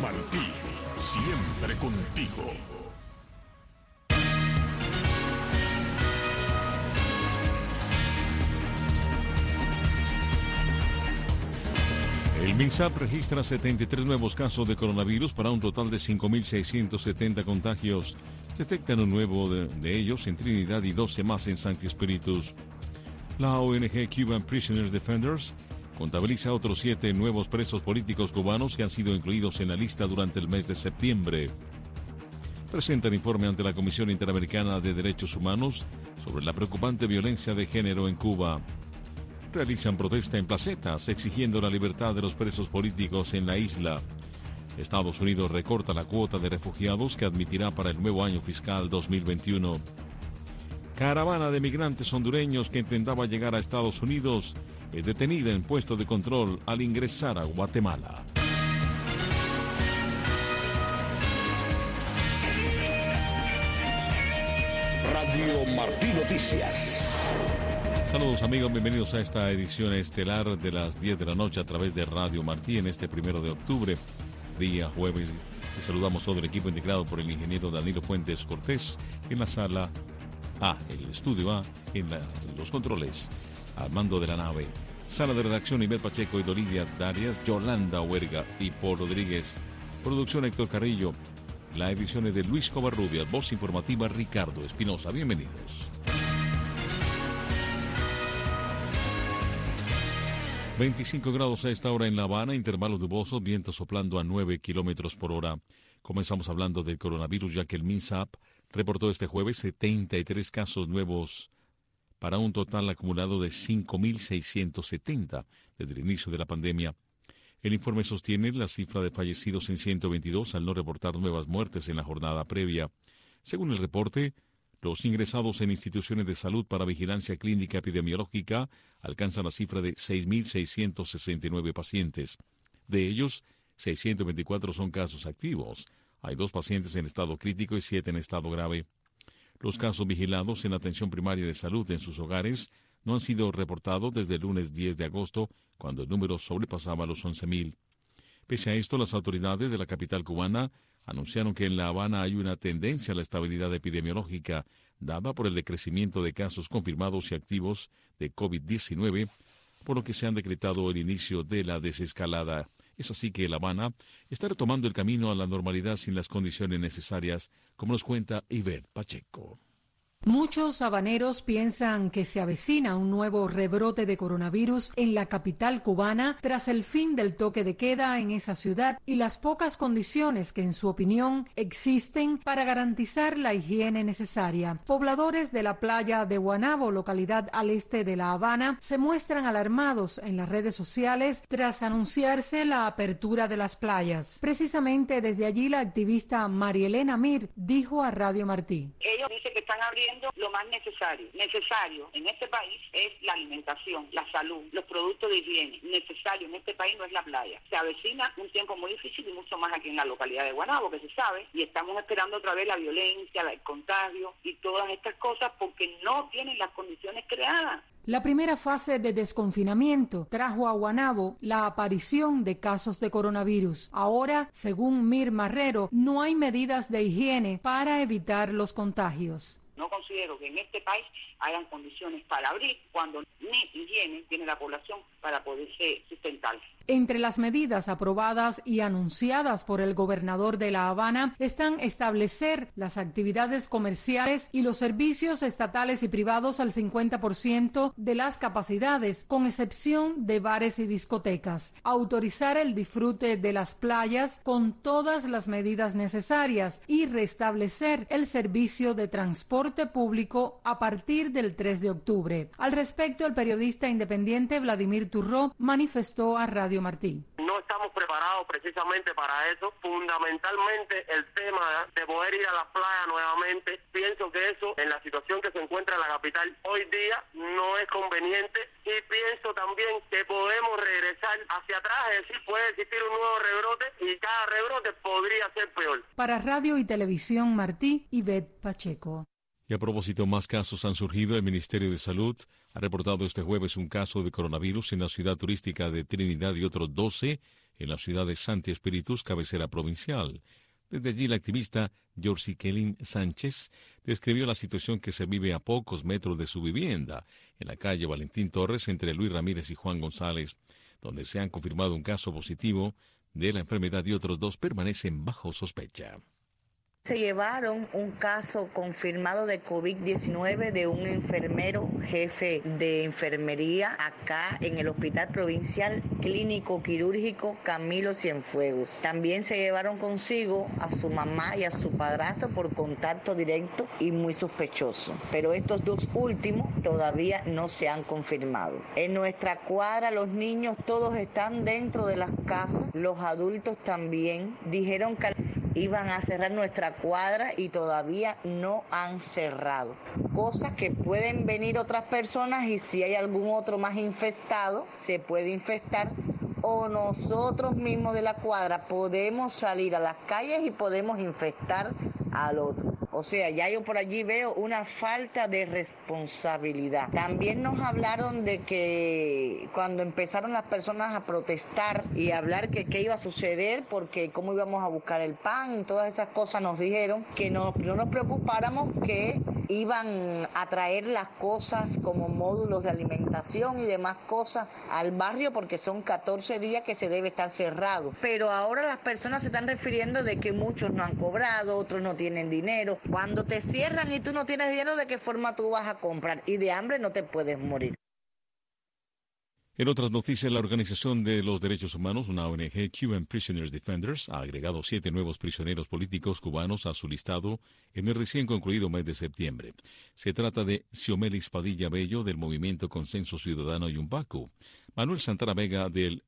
Martí, siempre contigo. El MINSAP registra 73 nuevos casos de coronavirus para un total de 5.670 contagios. Detectan un nuevo de ellos en Trinidad y 12 más en Sancti Spiritus. La ONG Cuban Prisoners Defenders contabiliza otros 7 nuevos presos políticos cubanos que han sido incluidos en la lista durante el mes de septiembre. Presentan informe ante la Comisión Interamericana de Derechos Humanos sobre la preocupante violencia de género en Cuba. Realizan protesta en placetas exigiendo la libertad de los presos políticos en la isla. Estados Unidos recorta la cuota de refugiados que admitirá para el nuevo año fiscal 2021. Caravana de migrantes hondureños que intentaba llegar a Estados Unidos es detenida en puesto de control al ingresar a Guatemala. Radio Martí Noticias. Saludos amigos, bienvenidos a esta edición estelar de las 10 de la noche a través de Radio Martí en este 1 de octubre, día jueves. Y saludamos todo el equipo integrado por el ingeniero Danilo Fuentes Cortés en la sala A, el estudio A, en los controles, al mando de la nave. Sala de redacción, Ivette Pacheco y Dolidia Darias, Yolanda Huerga y Paul Rodríguez. Producción Héctor Carrillo. La edición es de Luis Covarrubias, voz informativa Ricardo Espinosa. Bienvenidos. 25 grados a esta hora en La Habana, intervalos nubosos, viento soplando a 9 kilómetros por hora. Comenzamos hablando del coronavirus, ya que el MINSAP reportó este jueves 73 casos nuevos para un total acumulado de 5.670 desde el inicio de la pandemia. El informe sostiene la cifra de fallecidos en 122 al no reportar nuevas muertes en la jornada previa. Según el reporte, los ingresados en instituciones de salud para vigilancia clínica epidemiológica alcanzan la cifra de 6.669 pacientes. De ellos, 624 son casos activos. Hay 2 pacientes en estado crítico y 7 en estado grave. Los casos vigilados en atención primaria de salud en sus hogares no han sido reportados desde el lunes 10 de agosto, cuando el número sobrepasaba los 11.000. Pese a esto, las autoridades de la capital cubana anunciaron que en La Habana hay una tendencia a la estabilidad epidemiológica, dada por el decrecimiento de casos confirmados y activos de COVID-19, por lo que se han decretado el inicio de la desescalada. Es así que La Habana está retomando el camino a la normalidad sin las condiciones necesarias, como nos cuenta Ivette Pacheco. Muchos habaneros piensan que se avecina un nuevo rebrote de coronavirus en la capital cubana tras el fin del toque de queda en esa ciudad y las pocas condiciones que en su opinión existen para garantizar la higiene necesaria. Pobladores de la playa de Guanabo, localidad al este de La Habana, se muestran alarmados en las redes sociales tras anunciarse la apertura de las playas. Precisamente desde allí la activista Marielena Mir dijo a Radio Martí. Ellos dicen que están abriendo lo más necesario en este país es la alimentación, la salud, los productos de higiene. Necesario en este país no es la playa. Se avecina un tiempo muy difícil y mucho más aquí en la localidad de Guanabo, que se sabe, y estamos esperando otra vez la violencia, el contagio y todas estas cosas porque no tienen las condiciones creadas. La primera fase de desconfinamiento trajo a Guanabo la aparición de casos de coronavirus. Ahora, según Mir Marrero, no hay medidas de higiene para evitar los contagios. No considero que en este país hayan condiciones para abrir cuando ni higiene tiene la población para poderse sustentar. Entre las medidas aprobadas y anunciadas por el gobernador de La Habana están establecer las actividades comerciales y los servicios estatales y privados al 50% de las capacidades, con excepción de bares y discotecas. Autorizar el disfrute de las playas con todas las medidas necesarias y restablecer el servicio de transporte público a partir del 3 de octubre. Al respecto, el periodista independiente Vladimir Turró manifestó a Radio Martí. No estamos preparados precisamente para eso. Fundamentalmente el tema de poder ir a la playa nuevamente. Pienso que eso, en la situación que se encuentra en la capital hoy día, no es conveniente. Y pienso también que podemos regresar hacia atrás, es decir, puede existir un nuevo rebrote y cada rebrote podría ser peor. Para Radio y Televisión Martí, Ivette Pacheco. Y a propósito, más casos han surgido. El Ministerio de Salud ha reportado este jueves un caso de coronavirus en la ciudad turística de Trinidad y otros 12 en la ciudad de Santi Espíritus, cabecera provincial. Desde allí, la activista Yorsi Kelin Sánchez describió la situación que se vive a pocos metros de su vivienda, en la calle Valentín Torres, entre Luis Ramírez y Juan González, donde se han confirmado un caso positivo de la enfermedad y otros 2 permanecen bajo sospecha. Se llevaron un caso confirmado de COVID-19 de un enfermero jefe de enfermería acá en el Hospital Provincial Clínico Quirúrgico Camilo Cienfuegos. También se llevaron consigo a su mamá y a su padrastro por contacto directo y muy sospechoso. Pero estos 2 últimos todavía no se han confirmado. En nuestra cuadra los niños todos están dentro de las casas, los adultos también. Dijeron que iban a cerrar nuestra cuadra y todavía no han cerrado. Cosas que pueden venir otras personas y si hay algún otro más infestado, se puede infectar o nosotros mismos de la cuadra podemos salir a las calles y podemos infectar al otro. O sea, ya yo por allí veo una falta de responsabilidad. También nos hablaron de que cuando empezaron las personas a protestar y a hablar que qué iba a suceder, porque cómo íbamos a buscar el pan, todas esas cosas nos dijeron que no nos preocupáramos, que iban a traer las cosas como módulos de alimentación y demás cosas al barrio porque son 14 días que se debe estar cerrado. Pero ahora las personas se están refiriendo de que muchos no han cobrado, otros no tienen dinero. Cuando te cierran y tú no tienes dinero, ¿de qué forma tú vas a comprar? Y de hambre no te puedes morir. En otras noticias, la Organización de los Derechos Humanos, una ONG, Cuban Prisoners Defenders, ha agregado 7 nuevos prisioneros políticos cubanos a su listado en el recién concluido mes de septiembre. Se trata de Xiomelis Padilla Bello, del Movimiento Consenso Ciudadano Yumpacu, Manuel Santana Vega, del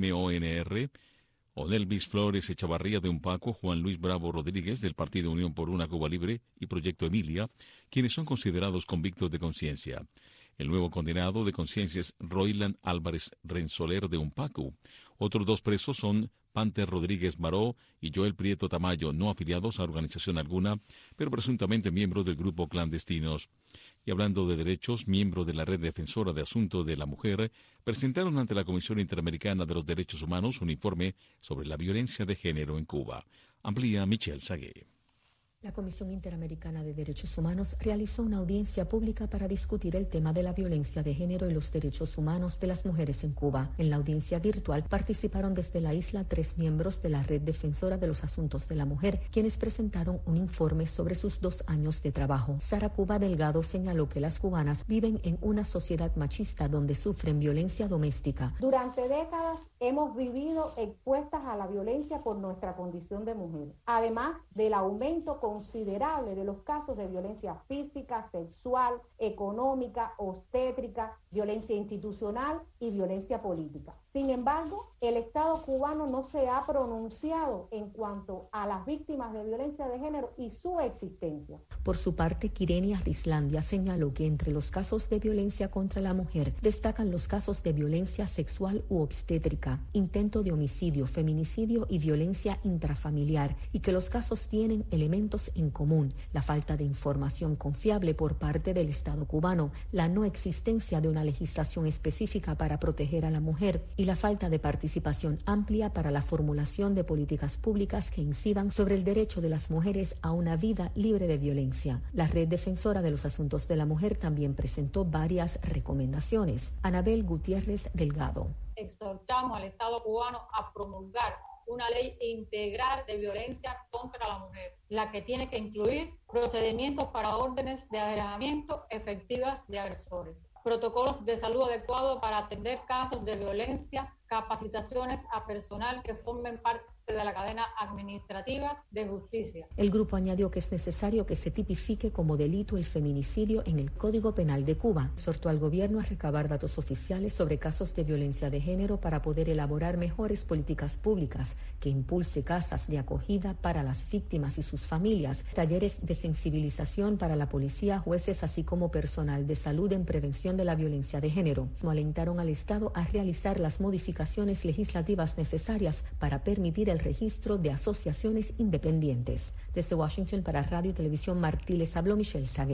MONR, Onelvis Flores Echavarría de Yumpacu, Juan Luis Bravo Rodríguez, del Partido Unión por una Cuba Libre y Proyecto Emilia, quienes son considerados convictos de conciencia. El nuevo condenado de conciencia es Roylan Álvarez Renzoler de Yumpacu. Otros 2 presos son Panter Rodríguez Maró y Joel Prieto Tamayo, no afiliados a organización alguna, pero presuntamente miembros del grupo Clandestinos. Y hablando de derechos, miembros de la Red Defensora de Asuntos de la Mujer presentaron ante la Comisión Interamericana de los Derechos Humanos un informe sobre la violencia de género en Cuba. Amplía Michelle Sagué. La Comisión Interamericana de Derechos Humanos realizó una audiencia pública para discutir el tema de la violencia de género y los derechos humanos de las mujeres en Cuba. En la audiencia virtual participaron desde la isla 3 miembros de la Red Defensora de los Asuntos de la Mujer, quienes presentaron un informe sobre sus 2 años de trabajo. Sara Cuba Delgado señaló que las cubanas viven en una sociedad machista donde sufren violencia doméstica. Durante décadas hemos vivido expuestas a la violencia por nuestra condición de mujer, además del aumento considerable de los casos de violencia física, sexual, económica, obstétrica, violencia institucional y violencia política. Sin embargo, el Estado cubano no se ha pronunciado en cuanto a las víctimas de violencia de género y su existencia. Por su parte, Quirenia Rislandia señaló que entre los casos de violencia contra la mujer destacan los casos de violencia sexual u obstétrica, intento de homicidio, feminicidio y violencia intrafamiliar, y que los casos tienen elementos en común: la falta de información confiable por parte del Estado cubano, la no existencia de una legislación específica para proteger a la mujer y la falta de participación amplia para la formulación de políticas públicas que incidan sobre el derecho de las mujeres a una vida libre de violencia. La Red Defensora de los Asuntos de la Mujer también presentó varias recomendaciones. Anabel Gutiérrez Delgado. Exhortamos al Estado cubano a promulgar una ley integral de violencia contra la mujer, la que tiene que incluir procedimientos para órdenes de alejamiento efectivas de agresores, protocolos de salud adecuados para atender casos de violencia, capacitaciones a personal que formen parte de la cadena administrativa de justicia. El grupo añadió que es necesario que se tipifique como delito el feminicidio en el Código Penal de Cuba. Exhortó al gobierno a recabar datos oficiales sobre casos de violencia de género para poder elaborar mejores políticas públicas, que impulse casas de acogida para las víctimas y sus familias, talleres de sensibilización para la policía, jueces, así como personal de salud en prevención de la violencia de género. Alentaron al Estado a realizar las modificaciones legislativas necesarias para permitir el registro de asociaciones independientes. Desde Washington para Radio y Televisión Martí les habló Michelle Sagué.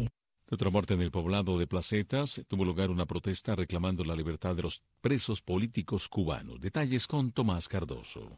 De otra parte, en el poblado de Placetas tuvo lugar una protesta reclamando la libertad de los presos políticos cubanos. Detalles con Tomás Cardoso.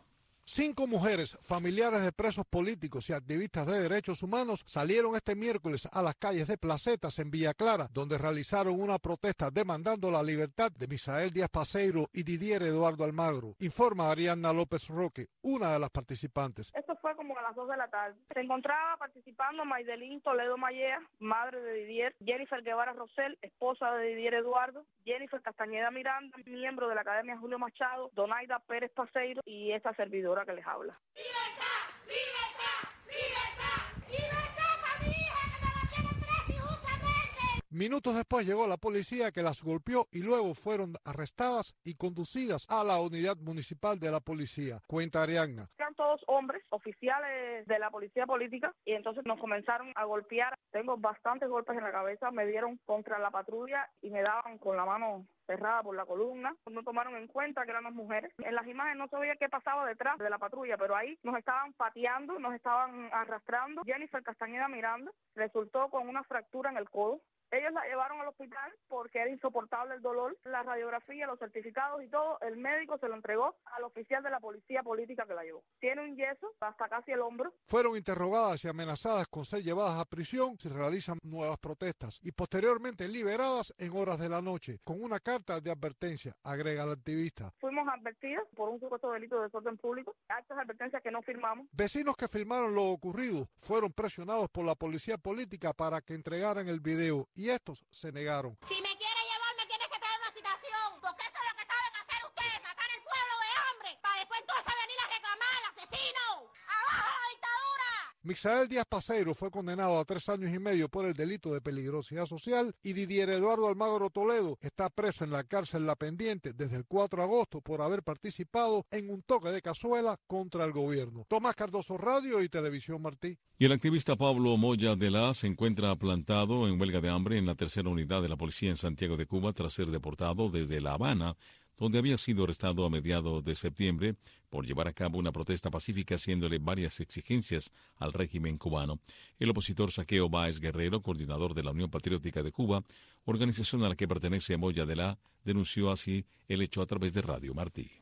5 mujeres, familiares de presos políticos y activistas de derechos humanos salieron este miércoles a las calles de Placetas en Villa Clara, donde realizaron una protesta demandando la libertad de Misael Díaz Paseiro y Didier Eduardo Almagro. Informa Arianna López Roque, una de las participantes. Esto fue como a las 2 de la tarde. Se encontraba participando Maydelín Toledo Mallea, madre de Didier, Jennifer Guevara Rosell, esposa de Didier Eduardo, Jennifer Castañeda Miranda, miembro de la Academia Julio Machado, Donaida Pérez Paseiro y esta servidora que les habla. ¡Libertad! ¡Libertad! ¡Libertad! ¡Libertad para mi hija que me la tienen presa injustamente! Minutos después llegó la policía que las golpeó y luego fueron arrestadas y conducidas a la unidad municipal de la policía. Cuenta Arianna. Eran todos hombres, oficiales de la policía política, y entonces nos comenzaron a golpear. Tengo bastantes golpes en la cabeza, me dieron contra la patrulla y me daban con la mano cerrada por la columna. No tomaron en cuenta que éramos mujeres. En las imágenes no se veía qué pasaba detrás de la patrulla, pero ahí nos estaban pateando, nos estaban arrastrando. Jennifer Castañeda Miranda resultó con una fractura en el codo. Ellos la llevaron al hospital porque era insoportable el dolor. La radiografía, los certificados y todo, el médico se lo entregó al oficial de la policía política que la llevó. Tiene un yeso hasta casi el hombro. Fueron interrogadas y amenazadas con ser llevadas a prisión si realizan nuevas protestas y posteriormente liberadas en horas de la noche con una carta de advertencia, agrega la activista. Fuimos advertidas por un supuesto delito de desorden público, actas de advertencia que no firmamos. Vecinos que filmaron lo ocurrido fueron presionados por la policía política para que entregaran el video y estos se negaron. Si me quiere llevar, me tiene que traer una citación, porque eso es lo que saben hacer ustedes, matar el pueblo de hambre, para después entonces venir a reclamar al asesino. ¡Abajo la dictadura! Misael Díaz Paseiro fue condenado a 3 años y medio por el delito de peligrosidad social y Didier Eduardo Almagro Toledo está preso en la cárcel La Pendiente desde el 4 de agosto por haber participado en un toque de cazuela contra el gobierno. Tomás Cardoso, Radio y Televisión Martí. Y el activista Pablo Moya de la se encuentra plantado en huelga de hambre en la tercera unidad de la policía en Santiago de Cuba tras ser deportado desde La Habana, donde había sido arrestado a mediados de septiembre por llevar a cabo una protesta pacífica haciéndole varias exigencias al régimen cubano. El opositor Saqueo Báez Guerrero, coordinador de la Unión Patriótica de Cuba, organización a la que pertenece Moya de la, denunció así el hecho a través de Radio Martí.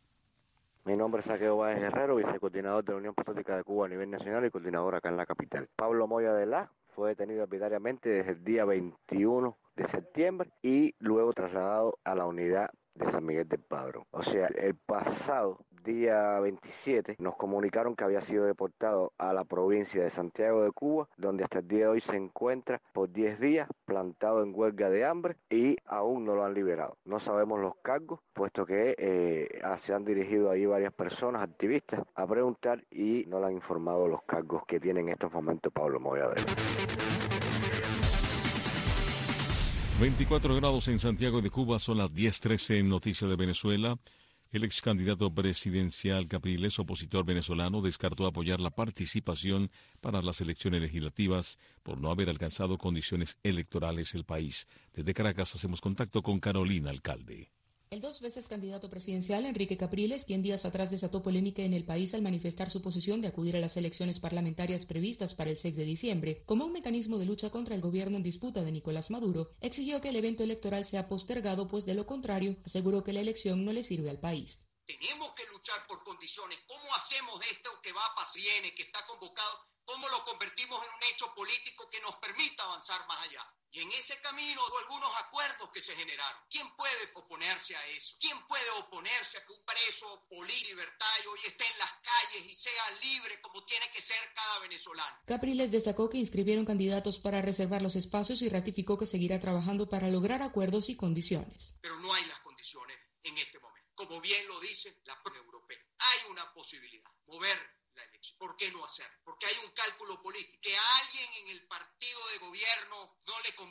Mi nombre es Saqueo Báez Guerrero, vicecoordinador de la Unión Patriótica de Cuba a nivel nacional y coordinador acá en la capital. Pablo Moya de la fue detenido arbitrariamente desde el día 21 de septiembre y luego trasladado a la unidad de San Miguel del Padrón. O sea, el pasado día 27 nos comunicaron que había sido deportado a la provincia de Santiago de Cuba, donde hasta el día de hoy se encuentra por 10 días plantado en huelga de hambre y aún no lo han liberado. No sabemos los cargos, puesto que se han dirigido ahí varias personas, activistas, a preguntar y no le han informado los cargos que tiene en estos momentos Pablo Moya de la. 24 grados en Santiago de Cuba, son las 10:13 en Noticias de Venezuela. El ex candidato presidencial Capriles, opositor venezolano, descartó apoyar la participación para las elecciones legislativas por no haber alcanzado condiciones electorales el país. Desde Caracas hacemos contacto con Carolina Alcalde. El 2 veces candidato presidencial Enrique Capriles, quien días atrás desató polémica en el país al manifestar su posición de acudir a las elecciones parlamentarias previstas para el 6 de diciembre como un mecanismo de lucha contra el gobierno en disputa de Nicolás Maduro, exigió que el evento electoral sea postergado, pues de lo contrario, aseguró que la elección no le sirve al país. Tenemos que luchar por condiciones. ¿Cómo hacemos de esto que va a viene, que está convocado? ¿Cómo lo convertimos en un hecho político que nos permita avanzar más allá? Y en ese camino algunos acuerdos que se generaron. ¿Quién puede oponerse a eso? ¿Quién puede oponerse a que un preso político libertario hoy esté en las calles y sea libre como tiene que ser cada venezolano? Capriles destacó que inscribieron candidatos para reservar los espacios y ratificó que seguirá trabajando para lograr acuerdos y condiciones. Pero no hay las condiciones en este momento. Como bien lo dice la Unión Europea, hay una posibilidad, mover la elección. ¿Por qué no hacerlo? Porque hay un cálculo político que a alguien en el partido de gobierno no le conviene.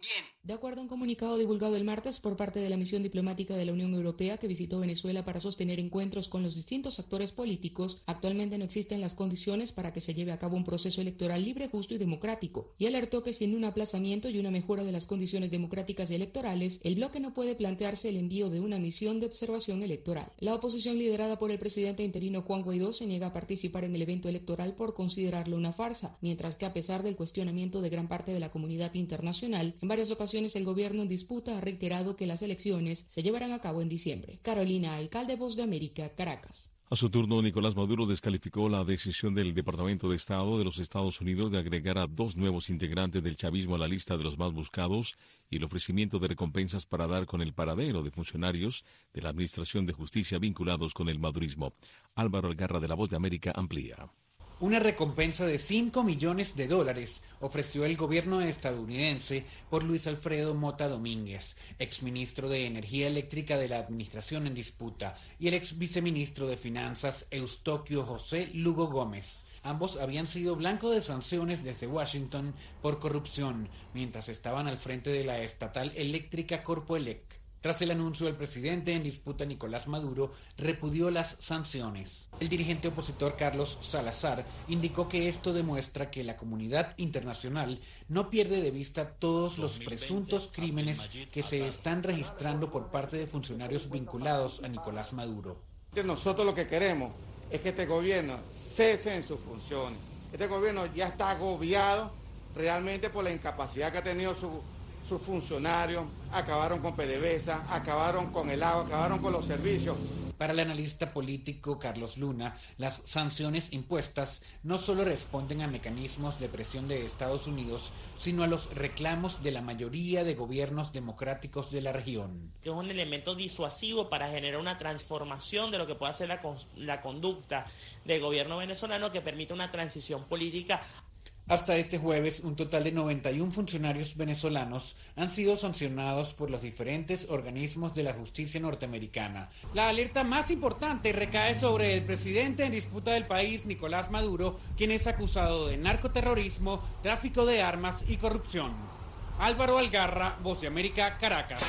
De acuerdo a un comunicado divulgado el martes por parte de la misión diplomática de la Unión Europea que visitó Venezuela para sostener encuentros con los distintos actores políticos, actualmente no existen las condiciones para que se lleve a cabo un proceso electoral libre, justo y democrático, y alertó que sin un aplazamiento y una mejora de las condiciones democráticas y electorales, el bloque no puede plantearse el envío de una misión de observación electoral. La oposición liderada por el presidente interino Juan Guaidó se niega a participar en el evento electoral por considerarlo una farsa, mientras que a pesar del cuestionamiento de gran parte de la comunidad internacional, en varias ocasiones el gobierno en disputa ha reiterado que las elecciones se llevarán a cabo en diciembre. Carolina Alcalde, Voz de América, Caracas. A su turno, Nicolás Maduro descalificó la decisión del Departamento de Estado de los Estados Unidos de agregar a 2 nuevos integrantes del chavismo a la lista de los más buscados y el ofrecimiento de recompensas para dar con el paradero de funcionarios de la Administración de Justicia vinculados con el madurismo. Álvaro Algarra, de La Voz de América, amplía. Una recompensa de $5 millones ofreció el gobierno estadounidense por Luis Alfredo Mota Domínguez, exministro de Energía Eléctrica de la administración en disputa, y el ex viceministro de Finanzas Eustoquio José Lugo Gómez. Ambos habían sido blanco de sanciones desde Washington por corrupción, mientras estaban al frente de la estatal eléctrica Corpoelec. Tras el anuncio del presidente en disputa, Nicolás Maduro repudió las sanciones. El dirigente opositor Carlos Salazar indicó que esto demuestra que la comunidad internacional no pierde de vista todos los presuntos crímenes que se están registrando por parte de funcionarios vinculados a Nicolás Maduro. Nosotros lo que queremos es que este gobierno cese en sus funciones. Este gobierno ya está agobiado realmente por la incapacidad que ha tenido sus funcionarios, acabaron con PDVSA, acabaron con el agua, acabaron con los servicios. Para el analista político Carlos Luna, las sanciones impuestas no solo responden a mecanismos de presión de Estados Unidos, sino a los reclamos de la mayoría de gobiernos democráticos de la región. Que es un elemento disuasivo para generar una transformación de lo que pueda ser la conducta del gobierno venezolano que permita una transición política. Hasta este jueves, un total de 91 funcionarios venezolanos han sido sancionados por los diferentes organismos de la justicia norteamericana. La alerta más importante recae sobre el presidente en disputa del país, Nicolás Maduro, quien es acusado de narcoterrorismo, tráfico de armas y corrupción. Álvaro Algarra, Voz de América, Caracas.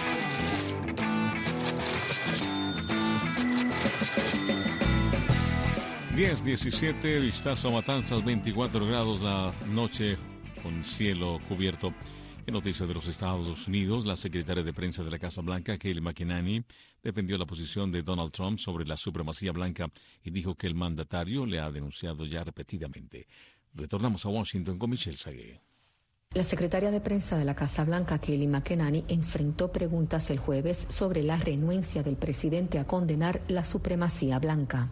10:17, vistazo a Matanzas, 24 grados la noche con cielo cubierto. En noticias de los Estados Unidos, la secretaria de prensa de la Casa Blanca, Kayleigh McEnany, defendió la posición de Donald Trump sobre la supremacía blanca y dijo que el mandatario le ha denunciado ya repetidamente. Retornamos a Washington con Michelle Sagué. La secretaria de prensa de la Casa Blanca, Kayleigh McEnany, enfrentó preguntas el jueves sobre la renuencia del presidente a condenar la supremacía blanca.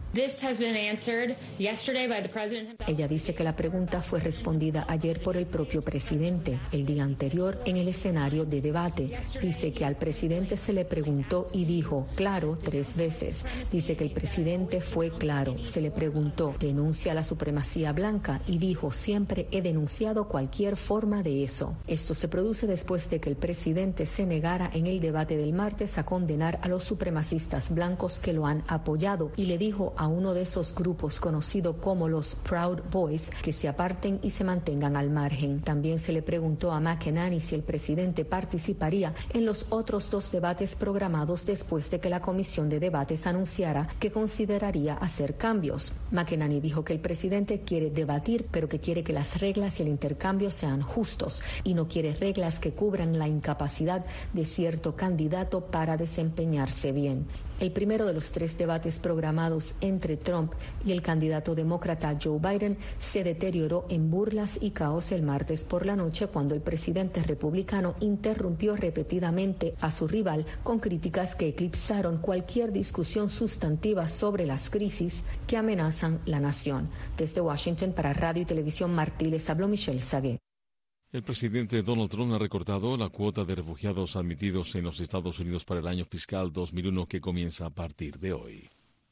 Ella dice que la pregunta fue respondida ayer por el propio presidente, el día anterior, en el escenario de debate. Dice que al presidente se le preguntó y dijo, claro, 3 veces. Dice que el presidente fue claro. Se le preguntó, ¿denuncia la supremacía blanca? Y dijo, siempre he denunciado cualquier forma de eso. Esto se produce después de que el presidente se negara en el debate del martes a condenar a los supremacistas blancos que lo han apoyado y le dijo a uno de esos grupos conocido como los Proud Boys que se aparten y se mantengan al margen. También se le preguntó a McEnany si el presidente participaría en los otros 2 debates programados después de que la comisión de debates anunciara que consideraría hacer cambios. McEnany dijo que el presidente quiere debatir, pero que quiere que las reglas y el intercambio sean justos y no quiere reglas que cubran la incapacidad de cierto candidato para desempeñarse bien. El primero de los 3 debates programados entre Trump y el candidato demócrata Joe Biden se deterioró en burlas y caos el martes por la noche cuando el presidente republicano interrumpió repetidamente a su rival con críticas que eclipsaron cualquier discusión sustantiva sobre las crisis que amenazan la nación. Desde Washington para Radio y Televisión Martí les habló Michelle Sagué. El presidente Donald Trump ha recortado la cuota de refugiados admitidos en los Estados Unidos para el año fiscal 2001 que comienza a partir de hoy.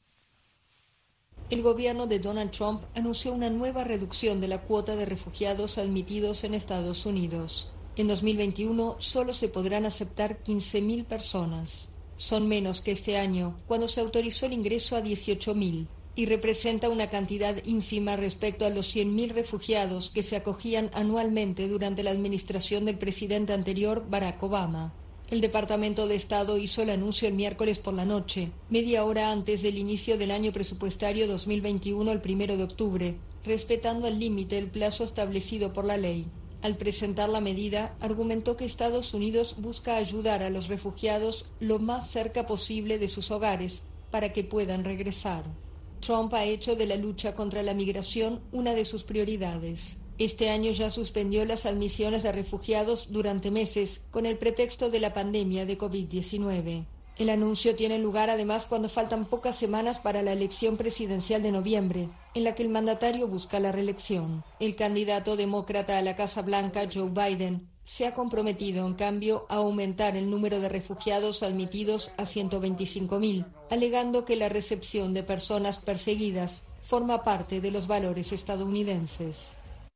El gobierno de Donald Trump anunció una nueva reducción de la cuota de refugiados admitidos en Estados Unidos. En 2021 solo se podrán aceptar 15.000 personas. Son menos que este año, cuando se autorizó el ingreso a 18.000. y representa una cantidad ínfima respecto a los 100.000 refugiados que se acogían anualmente durante la administración del presidente anterior, Barack Obama. El Departamento de Estado hizo el anuncio el miércoles por la noche, media hora antes del inicio del año presupuestario 2021, el 1 de octubre, respetando al límite el plazo establecido por la ley. Al presentar la medida, argumentó que Estados Unidos busca ayudar a los refugiados lo más cerca posible de sus hogares para que puedan regresar. Trump ha hecho de la lucha contra la migración una de sus prioridades. Este año ya suspendió las admisiones de refugiados durante meses con el pretexto de la pandemia de COVID-19. El anuncio tiene lugar además cuando faltan pocas semanas para la elección presidencial de noviembre, en la que el mandatario busca la reelección. El candidato demócrata a la Casa Blanca, Joe Biden, se ha comprometido, en cambio, a aumentar el número de refugiados admitidos a 125.000, alegando que la recepción de personas perseguidas forma parte de los valores estadounidenses.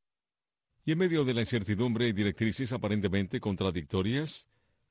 Y en medio de la incertidumbre y directrices aparentemente contradictorias,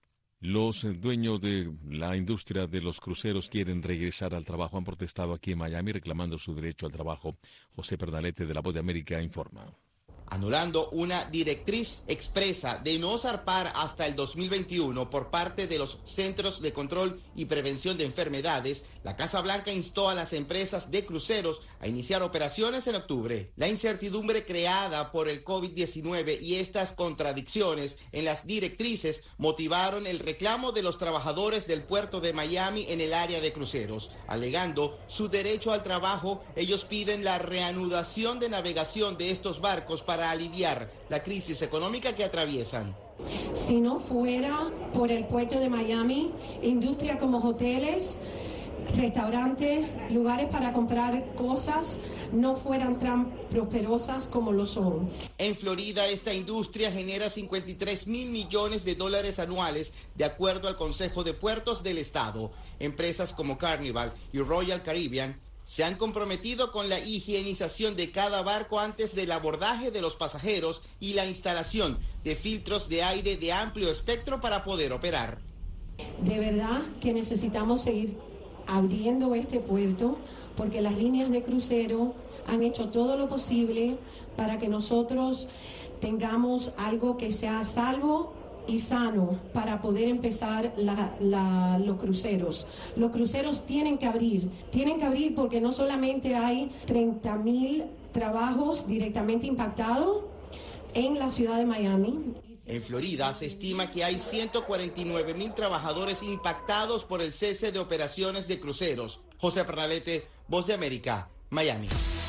los dueños de la industria de los cruceros quieren regresar al trabajo. Han protestado aquí en Miami reclamando su derecho al trabajo. José Pernalete, de La Voz de América, informa. Anulando una directriz expresa de no zarpar hasta el 2021 por parte de los Centros de Control y Prevención de Enfermedades, la Casa Blanca instó a las empresas de cruceros a iniciar operaciones en octubre. La incertidumbre creada por el COVID-19 y estas contradicciones en las directrices motivaron el reclamo de los trabajadores del puerto de Miami en el área de cruceros. Alegando su derecho al trabajo, ellos piden la reanudación de navegación de estos barcos para aliviar la crisis económica que atraviesan. Si no fuera por el puerto de Miami, industria como hoteles, restaurantes, lugares para comprar cosas, no fueran tan prosperosas como lo son. En Florida, esta industria genera $53 mil millones anuales, de acuerdo al Consejo de Puertos del Estado. Empresas como Carnival y Royal Caribbean se han comprometido con la higienización de cada barco antes del abordaje de los pasajeros y la instalación de filtros de aire de amplio espectro para poder operar. De verdad que necesitamos seguir abriendo este puerto porque las líneas de crucero han hecho todo lo posible para que nosotros tengamos algo que sea salvo y sano para poder empezar los cruceros. Los cruceros tienen que abrir porque no solamente hay 30.000 trabajos directamente impactados en la ciudad de Miami. En Florida se estima que hay 149.000 trabajadores impactados por el cese de operaciones de cruceros. José Pernalete, Voz de América, Miami.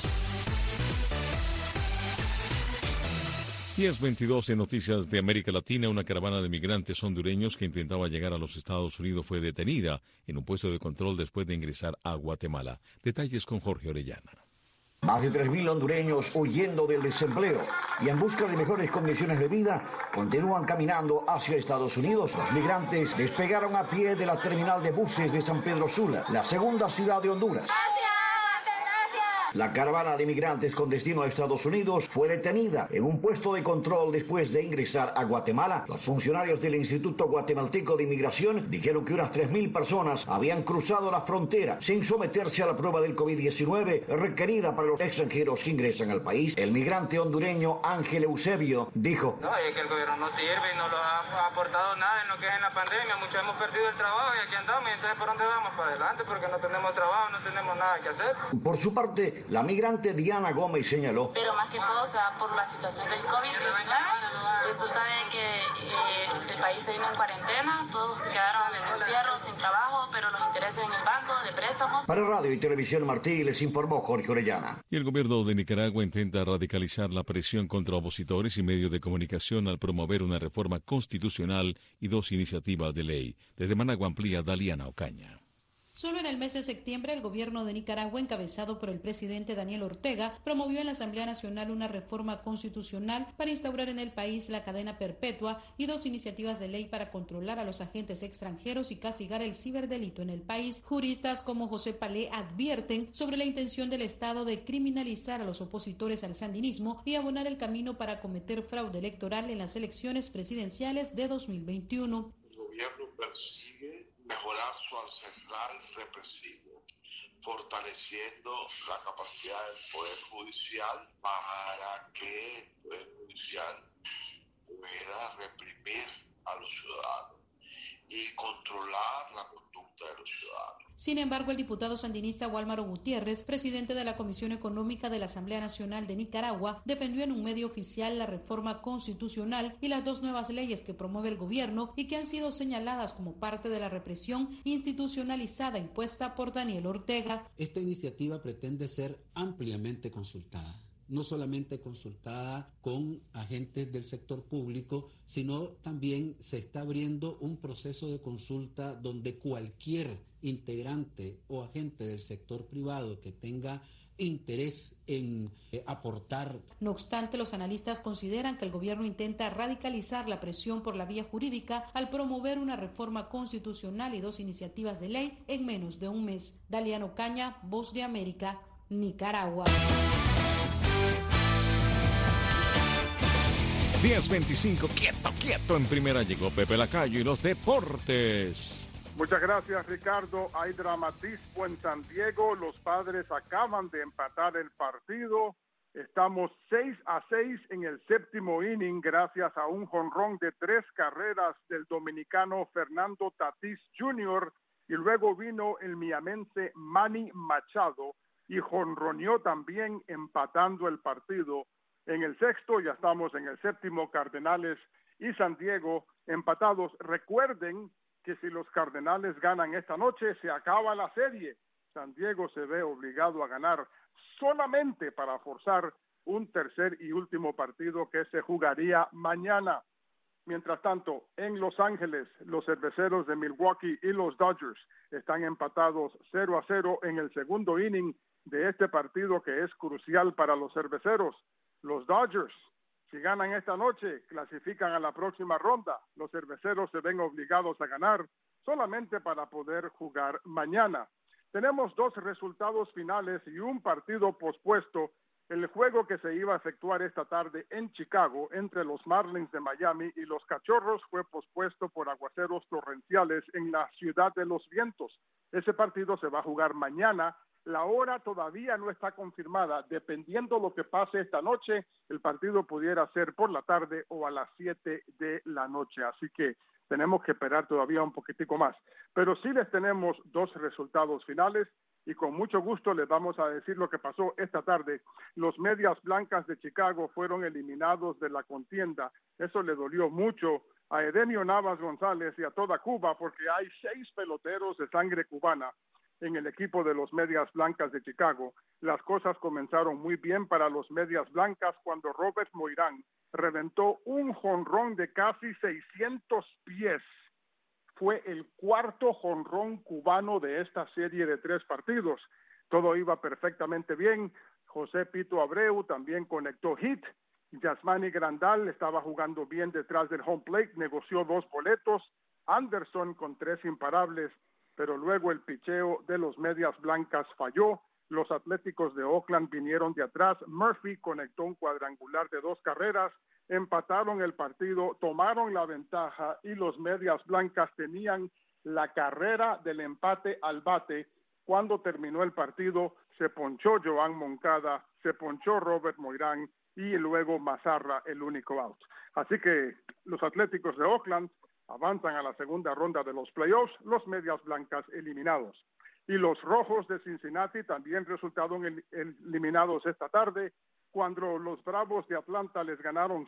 10:22 en Noticias de América Latina. Una caravana de migrantes hondureños que intentaba llegar a los Estados Unidos fue detenida en un puesto de control después de ingresar a Guatemala. Detalles con Jorge Orellana. Más de 3.000 hondureños huyendo del desempleo y en busca de mejores condiciones de vida continúan caminando hacia Estados Unidos. Los migrantes despegaron a pie de la terminal de buses de San Pedro Sula, la segunda ciudad de Honduras. La caravana de migrantes con destino a Estados Unidos fue detenida en un puesto de control después de ingresar a Guatemala. Los funcionarios del Instituto Guatemalteco de Inmigración dijeron que unas 3.000 personas habían cruzado la frontera sin someterse a la prueba del COVID-19 requerida para los extranjeros que ingresan al país. El migrante hondureño Ángel Eusebio dijo: No, es que el gobierno no sirve y no nos ha aportado nada en lo que es en la pandemia. Muchos hemos perdido el trabajo y aquí andamos. Y entonces, ¿por dónde vamos? Para adelante, porque no tenemos trabajo, no tenemos nada que hacer. Por su parte, la migrante Diana Gómez señaló: Pero más que todo, o sea, por la situación del COVID-19, resulta de que el país se vino en cuarentena, todos quedaron en el encierro, sin trabajo, pero los intereses en el banco, de préstamos. Para Radio y Televisión Martí les informó Jorge Orellana. Y el gobierno de Nicaragua intenta radicalizar la presión contra opositores y medios de comunicación al promover una reforma constitucional y 2 iniciativas de ley. Desde Managua amplía Daliana Ocaña. Solo en el mes de septiembre, el gobierno de Nicaragua, encabezado por el presidente Daniel Ortega, promovió en la Asamblea Nacional una reforma constitucional para instaurar en el país la cadena perpetua y 2 iniciativas de ley para controlar a los agentes extranjeros y castigar el ciberdelito en el país. Juristas como José Palé advierten sobre la intención del Estado de criminalizar a los opositores al sandinismo y abonar el camino para cometer fraude electoral en las elecciones presidenciales de 2021. El gobierno persigue mejorar su arsenal represivo, fortaleciendo la capacidad del Poder Judicial para que el Poder Judicial pueda reprimir a los ciudadanos y controlar la conducta de los ciudadanos. Sin embargo, el diputado sandinista Wálmaro Gutiérrez, presidente de la Comisión Económica de la Asamblea Nacional de Nicaragua, defendió en un medio oficial la reforma constitucional y las dos nuevas leyes que promueve el gobierno y que han sido señaladas como parte de la represión institucionalizada impuesta por Daniel Ortega. Esta iniciativa pretende ser ampliamente consultada. No solamente consultada con agentes del sector público, sino también se está abriendo un proceso de consulta donde cualquier integrante o agente del sector privado que tenga interés en aportar. No obstante, los analistas consideran que el gobierno intenta radicalizar la presión por la vía jurídica al promover una reforma constitucional y dos iniciativas de ley en menos de un mes. Daliano Caña, Voz de América, Nicaragua. 10:25, quieto en primera llegó Pepe Lacayo y los deportes. Muchas gracias, Ricardo. Hay dramatismo en San Diego. Los Padres acaban de empatar el partido. Estamos 6-6 en el séptimo inning gracias a un jonrón de 3 carreras del dominicano Fernando Tatís Jr. y luego vino el miamense Manny Machado y jonroneó también empatando el partido. En el sexto, ya estamos en el séptimo, Cardenales y San Diego empatados. Recuerden que si los Cardenales ganan esta noche, se acaba la serie. San Diego se ve obligado a ganar solamente para forzar un tercer y último partido que se jugaría mañana. Mientras tanto, en Los Ángeles, los Cerveceros de Milwaukee y los Dodgers están empatados 0-0 en el segundo inning de este partido que es crucial para los Cerveceros. Los Dodgers, si ganan esta noche, clasifican a la próxima ronda. Los Cerveceros se ven obligados a ganar solamente para poder jugar mañana. Tenemos 2 resultados finales y un partido pospuesto. El juego que se iba a efectuar esta tarde en Chicago entre los Marlins de Miami y los Cachorros fue pospuesto por aguaceros torrenciales en la Ciudad de los Vientos. Ese partido se va a jugar mañana. La hora todavía no está confirmada. Dependiendo lo que pase esta noche, el partido pudiera ser por la tarde o a las 7 de la noche. Así que tenemos que esperar todavía un poquitico más. Pero sí les tenemos 2 resultados finales y con mucho gusto les vamos a decir lo que pasó esta tarde. Los Medias Blancas de Chicago fueron eliminados de la contienda. Eso le dolió mucho a Edenio Navas González y a toda Cuba porque hay 6 peloteros de sangre cubana en el equipo de los Medias Blancas de Chicago. Las cosas comenzaron muy bien para los Medias Blancas cuando Robert Moirán reventó un jonrón de casi 600 pies. Fue el 4º jonrón cubano de esta serie de 3 partidos. Todo iba perfectamente bien. José Pito Abreu también conectó hit. Yasmani Grandal estaba jugando bien detrás del home plate, negoció 2 boletos. Anderson con 3 imparables, pero luego el picheo de los Medias Blancas falló. Los Atléticos de Oakland vinieron de atrás. Murphy conectó un cuadrangular de 2 carreras, empataron el partido, tomaron la ventaja y los Medias Blancas tenían la carrera del empate al bate. Cuando terminó el partido, se ponchó Joan Moncada, se ponchó Robert Moirán y luego Mazarra el único out. Así que los Atléticos de Oakland avanzan a la segunda ronda de los playoffs, los Medias Blancas eliminados. Y los Rojos de Cincinnati también resultaron eliminados esta tarde, cuando los Bravos de Atlanta les ganaron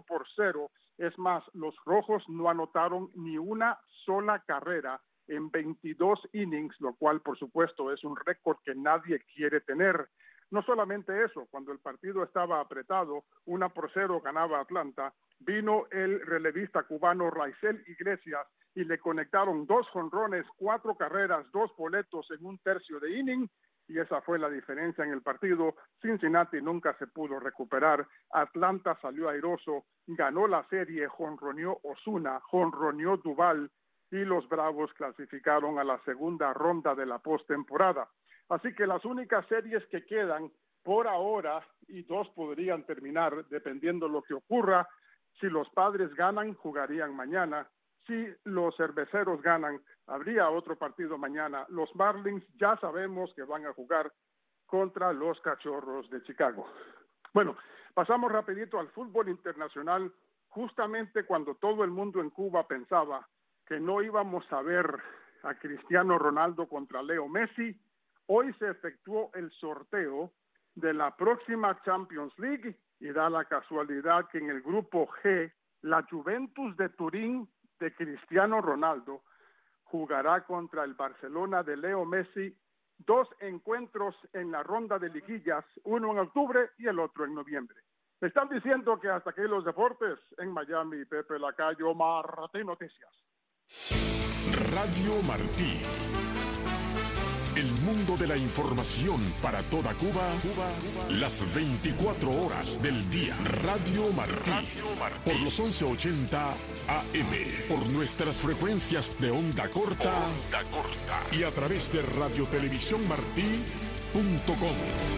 5-0. Es más, los Rojos no anotaron ni una sola carrera en 22 innings, lo cual, por supuesto, es un récord que nadie quiere tener. No solamente eso, cuando el partido estaba apretado, 1-0 ganaba Atlanta, vino el relevista cubano Raisel Iglesias y le conectaron 2 jonrones, 4 carreras, 2 boletos en un tercio de inning, y esa fue la diferencia en el partido. Cincinnati nunca se pudo recuperar, Atlanta salió airoso, ganó la serie, jonroneó Osuna, jonroneó Duval, y los Bravos clasificaron a la segunda ronda de la postemporada. Así que las únicas series que quedan por ahora, y 2 podrían terminar dependiendo lo que ocurra, si los Padres ganan, jugarían mañana. si los cerveceros ganan, habría otro partido mañana. Los Marlins ya sabemos que van a jugar contra los Cachorros de Chicago. Bueno, pasamos rapidito al fútbol internacional, justamente cuando todo el mundo en Cuba pensaba que no íbamos a ver a Cristiano Ronaldo contra Leo Messi. Hoy se efectuó el sorteo de la próxima Champions League y da la casualidad que en el grupo G, la Juventus de Turín de Cristiano Ronaldo jugará contra el Barcelona de Leo Messi, 2 encuentros en la ronda de liguillas, uno en octubre y el otro en noviembre. Me están diciendo que hasta aquí los deportes en Miami. Pepe Lacayo, Martí Noticias. Radio Martí. El mundo de la información para toda Cuba, las 24 horas del día. Radio Martí. Por los 1180 AM. Por nuestras frecuencias de onda corta. Y a través de radiotelevisiónmartí.com.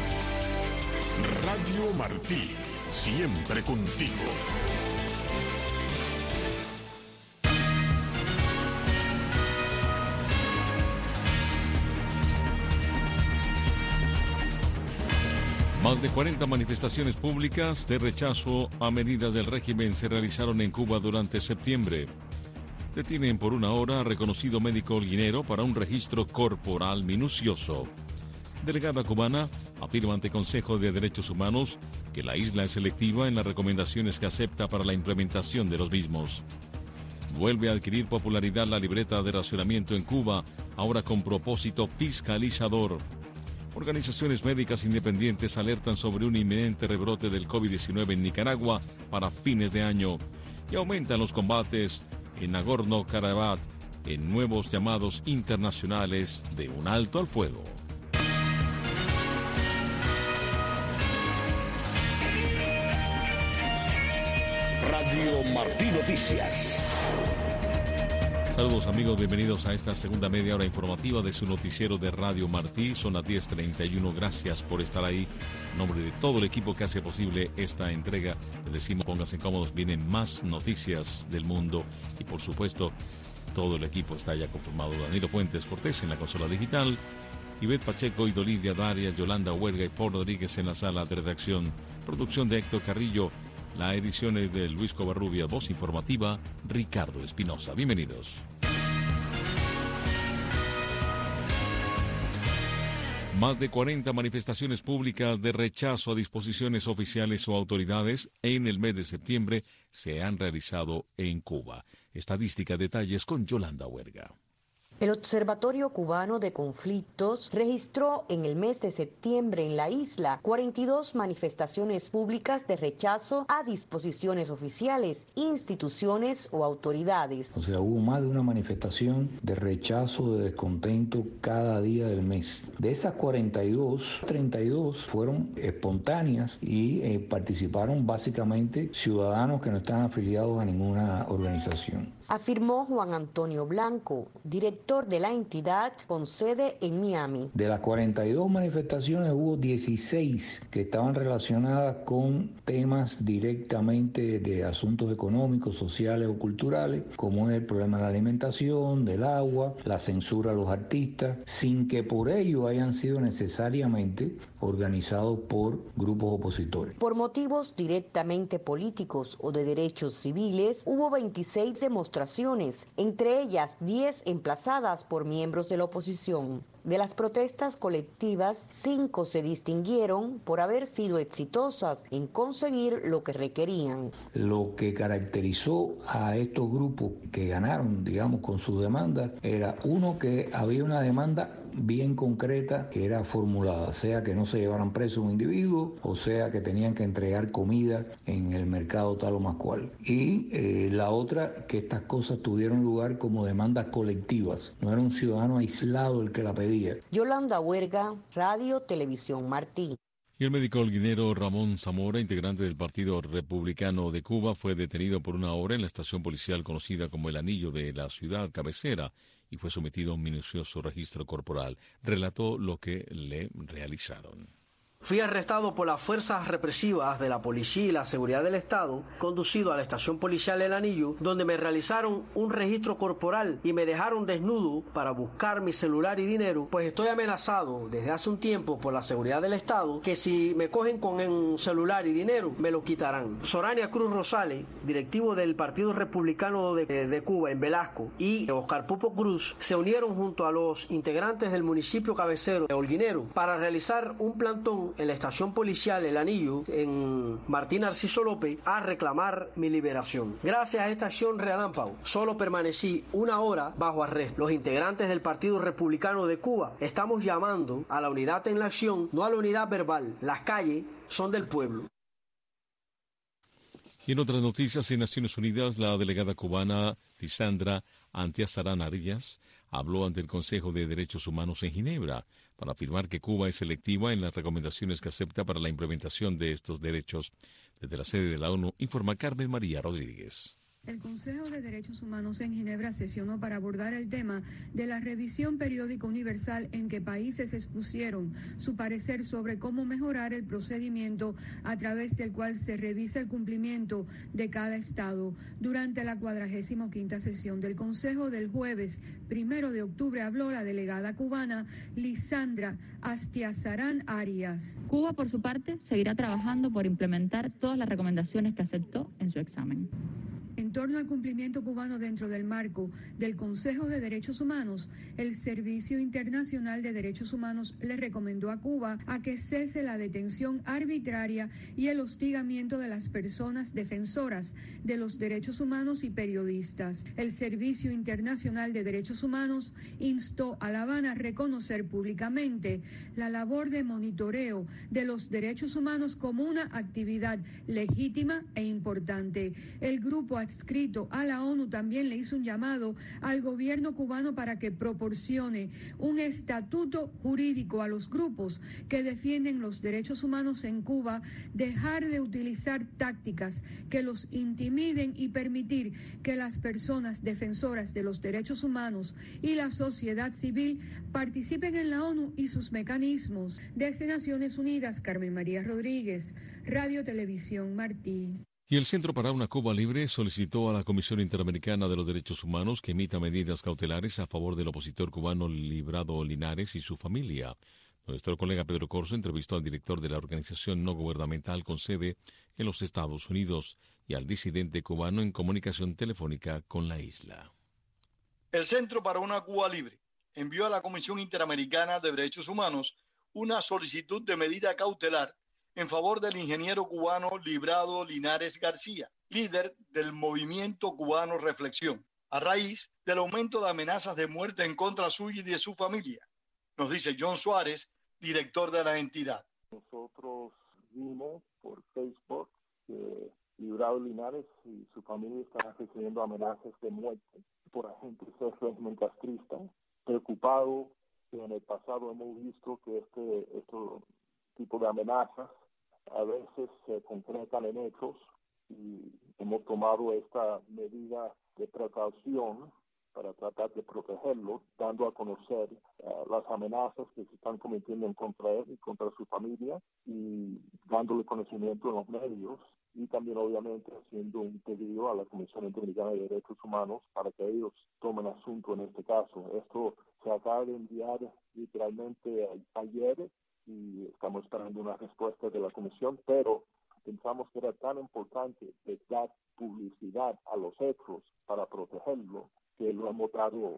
Radio Martí. Siempre contigo. Más de 40 manifestaciones públicas de rechazo a medidas del régimen se realizaron en Cuba durante septiembre. Detienen por 1 hora a reconocido médico holguinero para un registro corporal minucioso. Delegada cubana afirma ante Consejo de Derechos Humanos que la isla es selectiva en las recomendaciones que acepta para la implementación de los mismos. Vuelve a adquirir popularidad la libreta de racionamiento en Cuba, ahora con propósito fiscalizador. Organizaciones médicas independientes alertan sobre un inminente rebrote del COVID-19 en Nicaragua para fines de año y aumentan los combates en Nagorno-Karabaj en nuevos llamados internacionales de un alto al fuego. Radio Martí Noticias. Saludos amigos, bienvenidos a esta segunda media hora informativa de su noticiero de Radio Martí. Son las 10:31, gracias por estar ahí. En nombre de todo el equipo que hace posible esta entrega, les decimos pónganse cómodos, vienen más noticias del mundo y por supuesto todo el equipo está ya conformado. Danilo Fuentes Cortés en la consola digital, Ivette Pacheco y Dolidia Darias, Yolanda Huerga y Paul Rodríguez en la sala de redacción. Producción de Héctor Carrillo. La edición es de Luis Covarrubia, voz informativa, Ricardo Espinosa. Bienvenidos. Más de 40 manifestaciones públicas de rechazo a disposiciones oficiales o autoridades en el mes de septiembre se han realizado en Cuba. Estadística, detalles con Yolanda Huerga. El Observatorio Cubano de Conflictos registró en el mes de septiembre en la isla 42 manifestaciones públicas de rechazo a disposiciones oficiales, instituciones o autoridades. O sea, hubo más de una manifestación de rechazo, de descontento cada día del mes. De esas 42, 32 fueron espontáneas y participaron básicamente ciudadanos que no están afiliados a ninguna organización. Afirmó Juan Antonio Blanco, director de la entidad con sede en Miami. De las 42 manifestaciones hubo 16 que estaban relacionadas con temas directamente de asuntos económicos, sociales o culturales, como es el problema de la alimentación, del agua, la censura a los artistas, sin que por ello hayan sido necesariamente organizados por grupos opositores. Por motivos directamente políticos o de derechos civiles, hubo 26 demostraciones, entre ellas 10 emplazadas por miembros de la oposición. De las protestas colectivas, 5 se distinguieron por haber sido exitosas en conseguir lo que requerían. Lo que caracterizó a estos grupos que ganaron, digamos, con sus demandas, era uno, que había una demanda bien concreta que era formulada, sea que no se llevaran preso un individuo, o sea que tenían que entregar comida en el mercado tal o más cual. Y la otra, que estas cosas tuvieron lugar como demandas colectivas, no era un ciudadano aislado el que la pedía. Yolanda Huerga, Radio Televisión Martí. Y el médico holguinero Ramón Zamora, integrante del Partido Republicano de Cuba, fue detenido por 1 hora en la estación policial conocida como El Anillo de la ciudad cabecera y fue sometido a un minucioso registro corporal. Relató lo que le realizaron. Fui arrestado por las fuerzas represivas de la policía y la seguridad del Estado, conducido a la estación policial El Anillo, donde me realizaron un registro corporal y me dejaron desnudo para buscar mi celular y dinero, pues estoy amenazado desde hace un tiempo por la seguridad del Estado que si me cogen con un celular y dinero, me lo quitarán. Sorania Cruz Rosales, directivo del Partido Republicano de Cuba en Velasco, y Oscar Pupo Cruz se unieron junto a los integrantes del municipio cabecero de Holguinero para realizar un plantón en la estación policial El Anillo en Martín Narciso López a reclamar mi liberación. Gracias a esta acción relámpago solo permanecí 1 hora bajo arresto. Los integrantes del Partido Republicano de Cuba estamos llamando a la unidad en la acción, no a la unidad verbal. Las calles son del pueblo. Y en otras noticias, en Naciones Unidas, la delegada cubana Lisandra Antiazarán Arias habló ante el Consejo de Derechos Humanos en Ginebra para afirmar que Cuba es selectiva en las recomendaciones que acepta para la implementación de estos derechos. Desde la sede de la ONU, informa Carmen María Rodríguez. El Consejo de Derechos Humanos en Ginebra sesionó para abordar el tema de la revisión periódica universal en que países expusieron su parecer sobre cómo mejorar el procedimiento a través del cual se revisa el cumplimiento de cada Estado. Durante la 45ª sesión del Consejo del jueves 1 de octubre habló la delegada cubana Lisandra Antiazarán Arias. Cuba, por su parte, seguirá trabajando por implementar todas las recomendaciones que aceptó en su examen. En torno al cumplimiento cubano dentro del marco del Consejo de Derechos Humanos, el Servicio Internacional de Derechos Humanos le recomendó a Cuba a que cese la detención arbitraria y el hostigamiento de las personas defensoras de los derechos humanos y periodistas. El Servicio Internacional de Derechos Humanos instó a La Habana a reconocer públicamente la labor de monitoreo de los derechos humanos como una actividad legítima e importante. El grupo adscrito a la ONU también le hizo un llamado al gobierno cubano para que proporcione un estatuto jurídico a los grupos que defienden los derechos humanos en Cuba, dejar de utilizar tácticas que los intimiden y permitir que las personas defensoras de los derechos humanos y la sociedad civil participen en la ONU y sus mecanismos. Desde Naciones Unidas, Carmen María Rodríguez, Radio Televisión Martí. Y el Centro para una Cuba Libre solicitó a la Comisión Interamericana de los Derechos Humanos que emita medidas cautelares a favor del opositor cubano Librado Linares y su familia. Nuestro colega Pedro Corso entrevistó al director de la organización no gubernamental con sede en los Estados Unidos y al disidente cubano en comunicación telefónica con la isla. El Centro para una Cuba Libre envió a la Comisión Interamericana de Derechos Humanos una solicitud de medida cautelar en favor del ingeniero cubano Librado Linares García, líder del movimiento cubano Reflexión, a raíz del aumento de amenazas de muerte en contra suya y de su familia. Nos dice John Suárez, director de la entidad. Nosotros vimos por Facebook que Librado Linares y su familia están recibiendo amenazas de muerte por agentes del régimen castrista. Preocupado que en el pasado hemos visto que este tipo de amenazas a veces se concretan en hechos y hemos tomado esta medida de precaución para tratar de protegerlo, dando a conocer las amenazas que se están cometiendo en contra él y contra su familia y dándole conocimiento en los medios y también obviamente haciendo un pedido a la Comisión Interamericana de Derechos Humanos para que ellos tomen asunto en este caso. Esto se acaba de enviar literalmente ayer y estamos esperando una respuesta de la Comisión, pero pensamos que era tan importante de dar publicidad a los hechos para protegerlo que lo hemos dado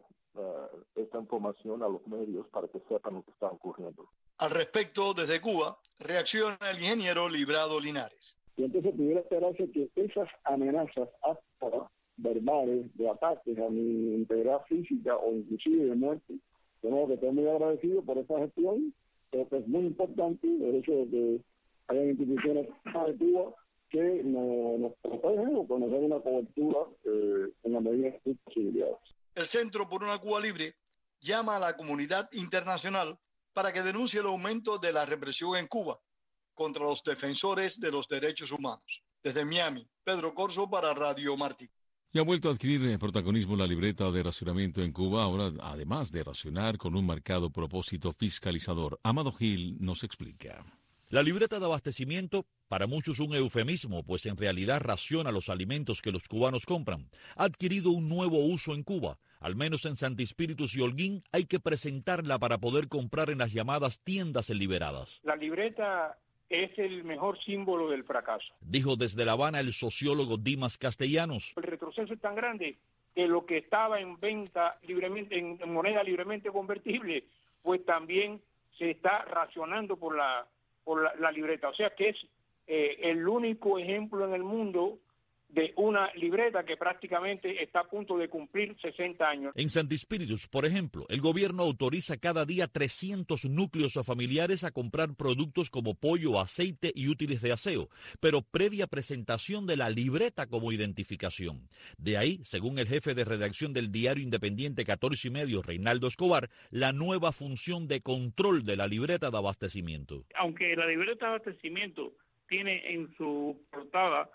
esta información a los medios para que sepan lo que está ocurriendo. Al respecto, desde Cuba, reacciona el ingeniero Librado Linares. Y entonces pudiera esperarse que esas amenazas hasta verbales de ataques a mi integridad física o inclusive de muerte, tengo que estar muy agradecido por esta gestión. Creo que es muy importante el hecho de que haya instituciones de Cuba que nos protegen o que nos den una cobertura en la medida de sus posibilidades. El Centro por una Cuba Libre llama a la comunidad internacional para que denuncie el aumento de la represión en Cuba contra los defensores de los derechos humanos. Desde Miami, Pedro Corso para Radio Martí. Y ha vuelto a adquirir protagonismo la libreta de racionamiento en Cuba, ahora además de racionar con un marcado propósito fiscalizador. Amado Gil nos explica. La libreta de abastecimiento, para muchos un eufemismo, pues en realidad raciona los alimentos que los cubanos compran, ha adquirido un nuevo uso en Cuba. Al menos en Santi Espíritus y Holguín hay que presentarla para poder comprar en las llamadas tiendas liberadas. La libreta es el mejor símbolo del fracaso. Dijo desde La Habana el sociólogo Dimas Castellanos. El retroceso es tan grande que lo que estaba en venta libremente, en moneda libremente convertible, pues también se está racionando por la libreta. O sea que es el único ejemplo en el mundo de una libreta que prácticamente está a punto de cumplir 60 años. En Santi Espíritus, por ejemplo, el gobierno autoriza cada día 300 núcleos familiares a comprar productos como pollo, aceite y útiles de aseo, pero previa presentación de la libreta como identificación. De ahí, según el jefe de redacción del diario independiente 14 y medio, Reinaldo Escobar, la nueva función de control de la libreta de abastecimiento. Aunque la libreta de abastecimiento tiene en su portada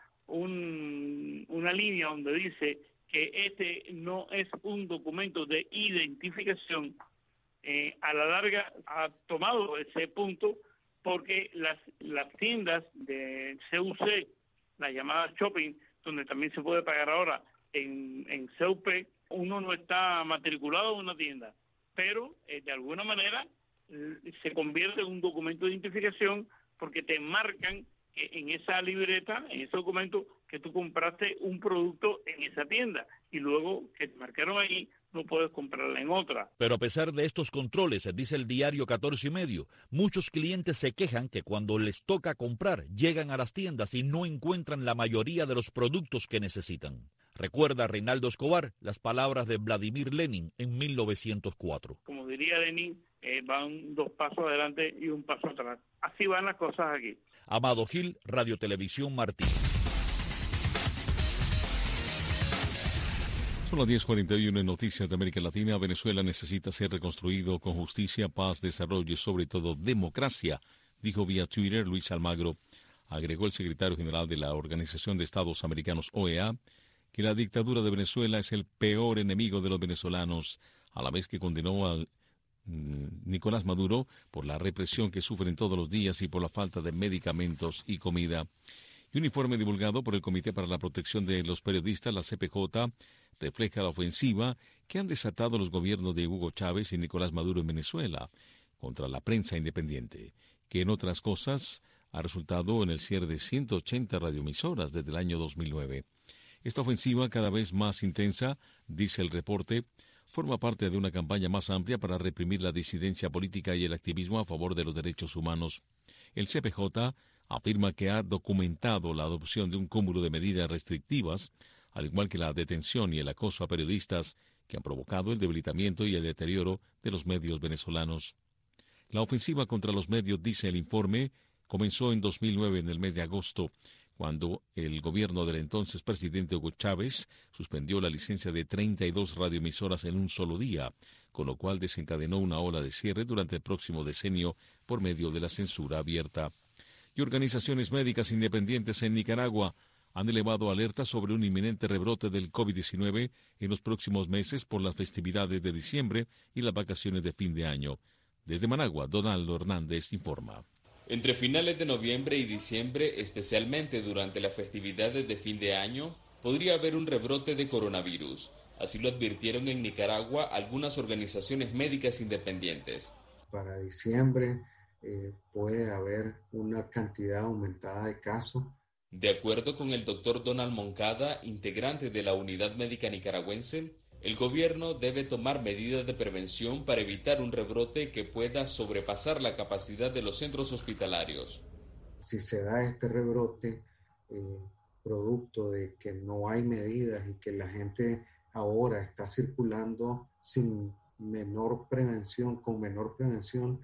una línea donde dice que este no es un documento de identificación, a la larga ha tomado ese punto porque las tiendas de CUC, las llamadas shopping, donde también se puede pagar ahora en CUP, uno no está matriculado en una tienda, pero de alguna manera se convierte en un documento de identificación porque te marcan en esa libreta, en ese documento, que tú compraste un producto en esa tienda y luego que te marcaron ahí, no puedes comprarla en otra. Pero a pesar de estos controles, dice el diario 14 y medio, muchos clientes se quejan que cuando les toca comprar, llegan a las tiendas y no encuentran la mayoría de los productos que necesitan. Recuerda Reinaldo Escobar las palabras de Vladimir Lenin en 1904. Como diría Lenin, van 2 pasos adelante y 1 paso atrás. Así van las cosas aquí. Amado Gil, Radio Televisión Martí. Son las 10:41 en Noticias de América Latina. Venezuela necesita ser reconstruido con justicia, paz, desarrollo y sobre todo democracia, dijo vía Twitter Luis Almagro. Agregó el secretario general de la Organización de Estados Americanos, OEA, que la dictadura de Venezuela es el peor enemigo de los venezolanos, a la vez que condenó a Nicolás Maduro por la represión que sufren todos los días y por la falta de medicamentos y comida. Y un informe divulgado por el Comité para la Protección de los Periodistas, la CPJ, refleja la ofensiva que han desatado los gobiernos de Hugo Chávez y Nicolás Maduro en Venezuela contra la prensa independiente, que en otras cosas ha resultado en el cierre de 180 radioemisoras desde el año 2009. Esta ofensiva, cada vez más intensa, dice el reporte, forma parte de una campaña más amplia para reprimir la disidencia política y el activismo a favor de los derechos humanos. El CPJ afirma que ha documentado la adopción de un cúmulo de medidas restrictivas, al igual que la detención y el acoso a periodistas, que han provocado el debilitamiento y el deterioro de los medios venezolanos. La ofensiva contra los medios, dice el informe, comenzó en 2009, en el mes de agosto, cuando el gobierno del entonces presidente Hugo Chávez suspendió la licencia de 32 radioemisoras en un solo día, con lo cual desencadenó una ola de cierre durante el próximo decenio por medio de la censura abierta. Y organizaciones médicas independientes en Nicaragua han elevado alertas sobre un inminente rebrote del COVID-19 en los próximos meses por las festividades de diciembre y las vacaciones de fin de año. Desde Managua, Donaldo Hernández informa. Entre finales de noviembre y diciembre, especialmente durante las festividades de fin de año, podría haber un rebrote de coronavirus. Así lo advirtieron en Nicaragua algunas organizaciones médicas independientes. Para diciembre puede haber una cantidad aumentada de casos. De acuerdo con el doctor Donald Moncada, integrante de la Unidad Médica Nicaragüense, el gobierno debe tomar medidas de prevención para evitar un rebrote que pueda sobrepasar la capacidad de los centros hospitalarios. Si se da este rebrote, producto de que no hay medidas y que la gente ahora está circulando sin menor prevención, con menor prevención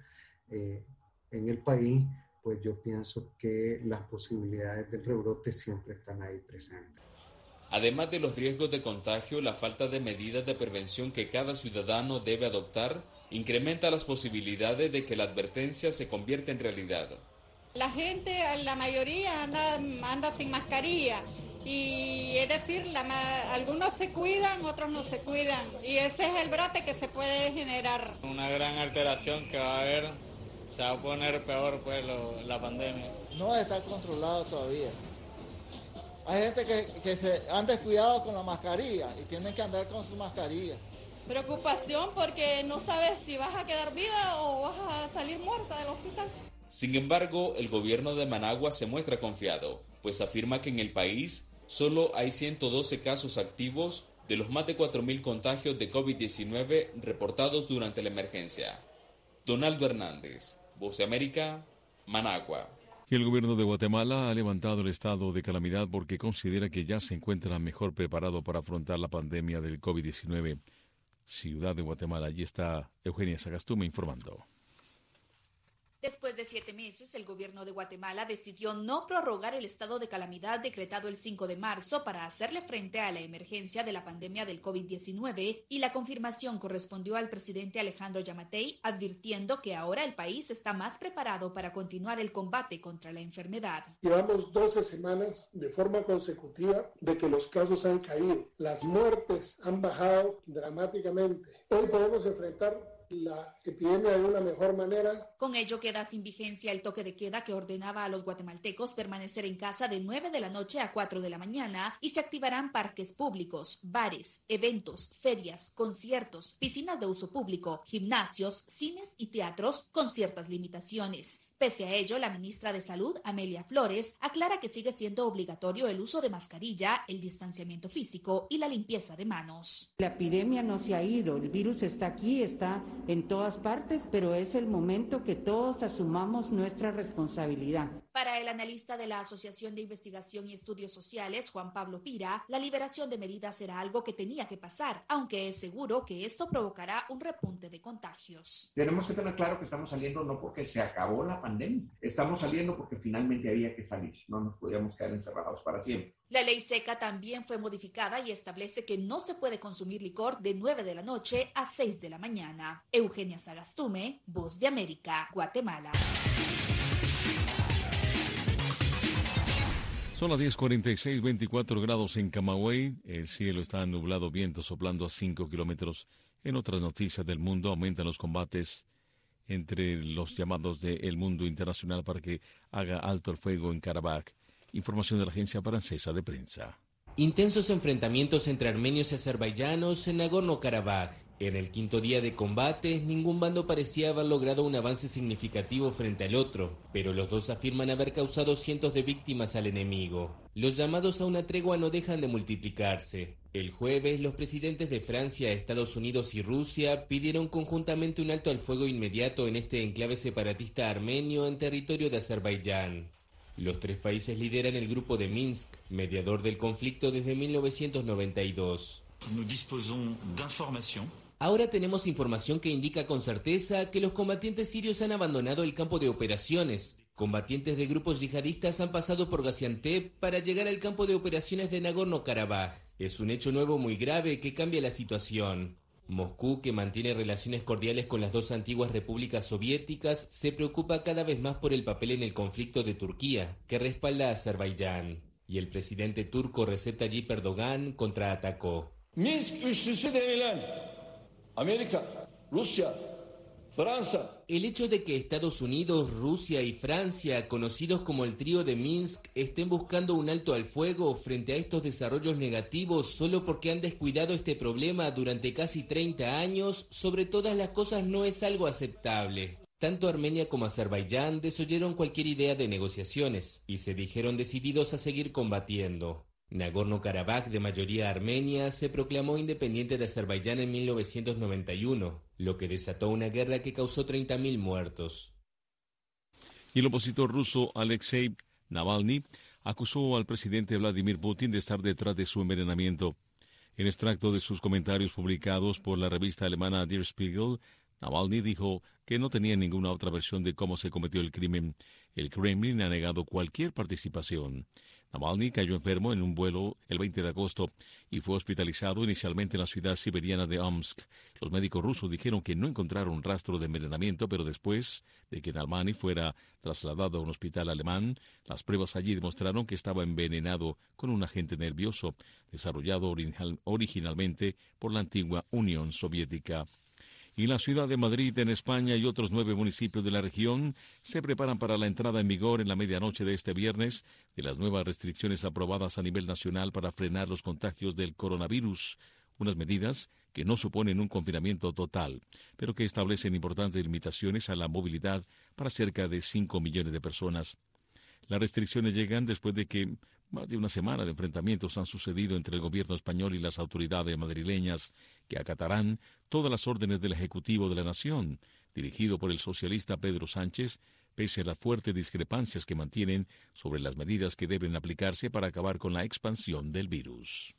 en el país, pues yo pienso que las posibilidades del rebrote siempre están ahí presentes. Además de los riesgos de contagio, la falta de medidas de prevención que cada ciudadano debe adoptar incrementa las posibilidades de que la advertencia se convierta en realidad. La gente, la mayoría anda sin mascarilla y es decir, algunos se cuidan, otros no se cuidan y ese es el brote que se puede generar. Una gran alteración que va a haber Se va a poner peor pues la pandemia. No está controlado todavía. Hay gente que se han descuidado con la mascarilla y tienen que andar con su mascarilla. Preocupación porque no sabes si vas a quedar viva o vas a salir muerta del hospital. Sin embargo, el gobierno de Managua se muestra confiado, pues afirma que en el país solo hay 112 casos activos de los más de 4.000 contagios de COVID-19 reportados durante la emergencia. Donaldo Hernández, Voz de América, Managua. Y el gobierno de Guatemala ha levantado el estado de calamidad porque considera que ya se encuentra mejor preparado para afrontar la pandemia del COVID-19. Ciudad de Guatemala, allí está Eugenia Sagastume informando. Después de 7 meses, el gobierno de Guatemala decidió no prorrogar el estado de calamidad decretado el 5 de marzo para hacerle frente a la emergencia de la pandemia del COVID-19 y la confirmación correspondió al presidente Alejandro Yamatei, advirtiendo que ahora el país está más preparado para continuar el combate contra la enfermedad. Llevamos 12 semanas de forma consecutiva de que los casos han caído, las muertes han bajado dramáticamente. Hoy podemos enfrentar la epidemia de una mejor manera. Con ello queda sin vigencia el toque de queda que ordenaba a los guatemaltecos permanecer en casa de 9 de la noche a 4 de la mañana y se activarán parques públicos, bares, eventos, ferias, conciertos, piscinas de uso público, gimnasios, cines y teatros con ciertas limitaciones. Pese a ello, la ministra de Salud, Amelia Flores, aclara que sigue siendo obligatorio el uso de mascarilla, el distanciamiento físico y la limpieza de manos. La epidemia no se ha ido, el virus está aquí, está en todas partes, pero es el momento que todos asumamos nuestra responsabilidad. Para el analista de la Asociación de Investigación y Estudios Sociales, Juan Pablo Pira, la liberación de medidas era algo que tenía que pasar, aunque es seguro que esto provocará un repunte de contagios. Tenemos que tener claro que estamos saliendo no porque se acabó la pandemia, estamos saliendo porque finalmente había que salir, no nos podíamos quedar encerrados para siempre. La ley seca también fue modificada y establece que no se puede consumir licor de 9 de la noche a 6 de la mañana. Eugenia Sagastume, Voz de América, Guatemala. Son las 10:46, 24 grados en Camagüey. El cielo está nublado, viento soplando a 5 kilómetros. En otras noticias del mundo, aumentan los combates entre los llamados del mundo internacional para que haga alto el fuego en Karabaj. Información de la agencia francesa de prensa. Intensos enfrentamientos entre armenios y azerbaiyanos en Nagorno-Karabaj. En el quinto día de combate, ningún bando parecía haber logrado un avance significativo frente al otro, pero los dos afirman haber causado cientos de víctimas al enemigo. Los llamados a una tregua no dejan de multiplicarse. El jueves, los presidentes de Francia, Estados Unidos y Rusia pidieron conjuntamente un alto al fuego inmediato en este enclave separatista armenio en territorio de Azerbaiyán. Los tres países lideran el grupo de Minsk, mediador del conflicto desde 1992. Ahora tenemos información que indica con certeza que los combatientes sirios han abandonado el campo de operaciones. Combatientes de grupos yihadistas han pasado por Gaziantep para llegar al campo de operaciones de Nagorno-Karabaj. Es un hecho nuevo muy grave que cambia la situación. Moscú, que mantiene relaciones cordiales con las dos antiguas repúblicas soviéticas, se preocupa cada vez más por el papel en el conflicto de Turquía, que respalda a Azerbaiyán. Y el presidente turco Recep Tayyip Erdogan contraatacó. Minsk üçlüsü denilen América, Rusia, Francia. El hecho de que Estados Unidos, Rusia y Francia, conocidos como el trío de Minsk, estén buscando un alto al fuego frente a estos desarrollos negativos solo porque han descuidado este problema durante casi 30 años, sobre todas las cosas no es algo aceptable. Tanto Armenia como Azerbaiyán desoyeron cualquier idea de negociaciones y se dijeron decididos a seguir combatiendo. Nagorno-Karabaj, de mayoría armenia, se proclamó independiente de Azerbaiyán en 1991, lo que desató una guerra que causó 30.000 muertos. Y el opositor ruso Alexei Navalny acusó al presidente Vladimir Putin de estar detrás de su envenenamiento. En extracto de sus comentarios publicados por la revista alemana Der Spiegel, Navalny dijo que no tenía ninguna otra versión de cómo se cometió el crimen. El Kremlin ha negado cualquier participación. Navalny cayó enfermo en un vuelo el 20 de agosto y fue hospitalizado inicialmente en la ciudad siberiana de Omsk. Los médicos rusos dijeron que no encontraron rastro de envenenamiento, pero después de que Navalny fuera trasladado a un hospital alemán, las pruebas allí demostraron que estaba envenenado con un agente nervioso desarrollado originalmente por la antigua Unión Soviética. Y la ciudad de Madrid, en España, y otros 9 municipios de la región se preparan para la entrada en vigor en la medianoche de este viernes de las nuevas restricciones aprobadas a nivel nacional para frenar los contagios del coronavirus. Unas medidas que no suponen un confinamiento total, pero que establecen importantes limitaciones a la movilidad para cerca de 5 millones de personas. Las restricciones llegan después de que más de una semana de enfrentamientos han sucedido entre el gobierno español y las autoridades madrileñas, que acatarán todas las órdenes del Ejecutivo de la Nación, dirigido por el socialista Pedro Sánchez, pese a las fuertes discrepancias que mantienen sobre las medidas que deben aplicarse para acabar con la expansión del virus.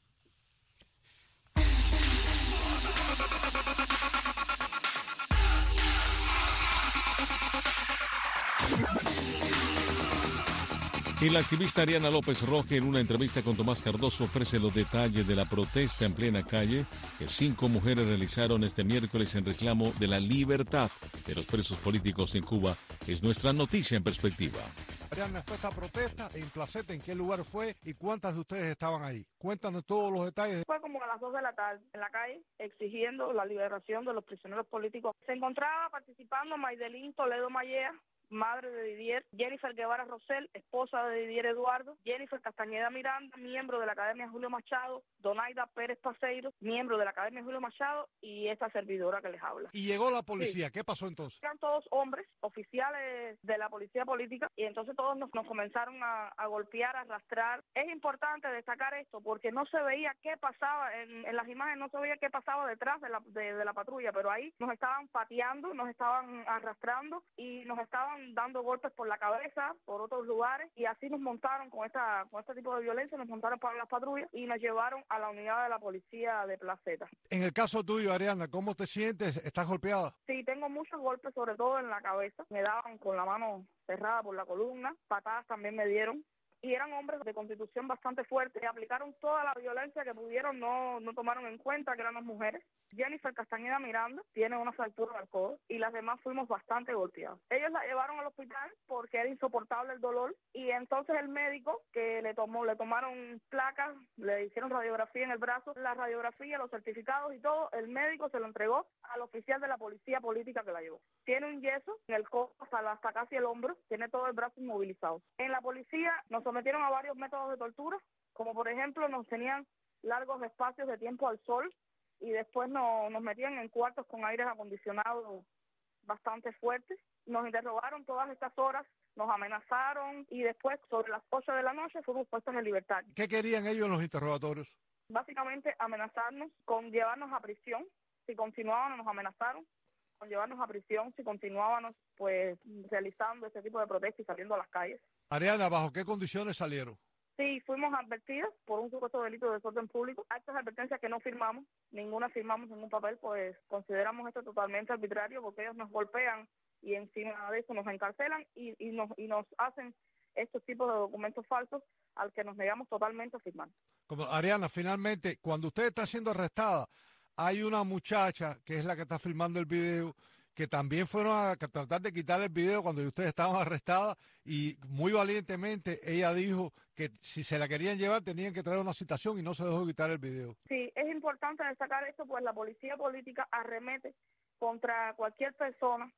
Y la activista Ariana López Roque, en una entrevista con Tomás Cardoso, ofrece los detalles de la protesta en plena calle que 5 mujeres realizaron este miércoles en reclamo de la libertad de los presos políticos en Cuba. Es nuestra noticia en perspectiva. Ariana, después de esta protesta en Placete, ¿en qué lugar fue y cuántas de ustedes estaban ahí? Cuéntanos todos los detalles. Fue como a las 2 de la tarde en la calle exigiendo la liberación de los prisioneros políticos. Se encontraba participando Maydelín Toledo Mallea, madre de Didier, Jennifer Guevara Rosell, esposa de Didier Eduardo, Jennifer Castañeda Miranda, miembro de la Academia Julio Machado, Donaida Pérez Paseiro, miembro de la Academia Julio Machado, y esta servidora que les habla. Y llegó la policía, sí. ¿Qué pasó entonces? Eran todos hombres, oficiales de la policía política, y entonces todos nos comenzaron a golpear, a arrastrar. Es importante destacar esto, porque no se veía qué pasaba, en las imágenes no se veía qué pasaba detrás de la patrulla, pero ahí nos estaban pateando, nos estaban arrastrando, y nos estaban dando golpes por la cabeza, por otros lugares, y así nos montaron con este tipo de violencia, nos montaron para las patrullas y nos llevaron a la unidad de la policía de Placeta. En el caso tuyo, Ariana, ¿cómo te sientes? ¿Estás golpeada? Sí, tengo muchos golpes, sobre todo en la cabeza. Me daban con la mano cerrada por la columna, patadas también me dieron. Y eran hombres de constitución bastante fuerte, aplicaron toda la violencia que pudieron, no tomaron en cuenta que eran las mujeres. Jennifer Castañeda Miranda tiene una fractura del codo y las demás fuimos bastante golpeados. Ellos la llevaron al hospital porque era insoportable el dolor, y entonces el médico que le tomaron placas, le hicieron radiografía en el brazo, la radiografía, los certificados y todo, el médico se lo entregó al oficial de la policía política que la llevó. Tiene un yeso en el codo hasta casi el hombro, tiene todo el brazo inmovilizado. En la policía nos sometieron a varios métodos de tortura, como por ejemplo nos tenían largos espacios de tiempo al sol, y después nos metían en cuartos con aires acondicionados bastante fuertes. Nos interrogaron todas estas horas, nos amenazaron, y después sobre las 8 de la noche fuimos puestos en libertad. ¿Qué querían ellos en los interrogatorios? Básicamente amenazarnos con llevarnos a prisión. Si continuábamos, nos amenazaron con llevarnos a prisión si continuábamos pues realizando este tipo de protestas y saliendo a las calles. Ariana, ¿bajo qué condiciones salieron? Sí, fuimos advertidos por un supuesto delito de desorden público. Actas de advertencia que no firmamos, ninguna firmamos en un papel, pues consideramos esto totalmente arbitrario, porque ellos nos golpean y encima de eso nos encarcelan y nos hacen estos tipos de documentos falsos al que nos negamos totalmente a firmar. Como Ariana, finalmente, cuando usted está siendo arrestada, hay una muchacha que es la que está filmando el video, que también fueron a tratar de quitar el video cuando ustedes estaban arrestadas, y muy valientemente ella dijo que si se la querían llevar tenían que traer una citación y no se dejó quitar el video. Sí, es importante destacar esto, pues la policía política arremete contra cualquier persona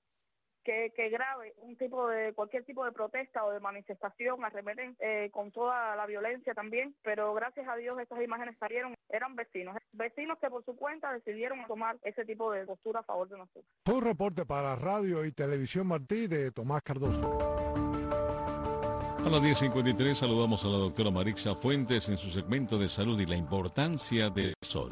que grave cualquier tipo de protesta o de manifestación, arremeten con toda la violencia también, pero gracias a Dios estas imágenes salieron, eran vecinos que por su cuenta decidieron tomar ese tipo de postura a favor de nosotros. Fue un reporte para Radio y Televisión Martí de Tomás Cardoso. A las 10:53 saludamos a la doctora Marixa Fuentes en su segmento de salud y la importancia del sol.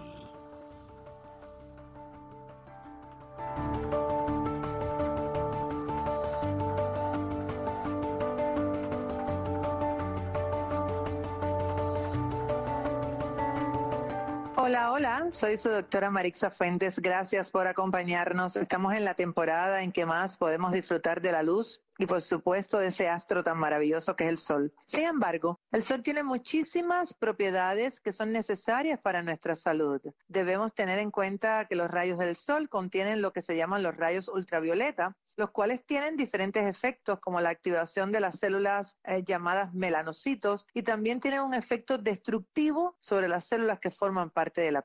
Hola, soy su doctora Marixa Fuentes. Gracias por acompañarnos. Estamos en la temporada en que más podemos disfrutar de la luz y, por supuesto, de ese astro tan maravilloso que es el sol. Sin embargo, el sol tiene muchísimas propiedades que son necesarias para nuestra salud. Debemos tener en cuenta que los rayos del sol contienen lo que se llaman los rayos ultravioleta, los cuales tienen diferentes efectos como la activación de las células llamadas melanocitos, y también tienen un efecto destructivo sobre las células que forman parte de la piel.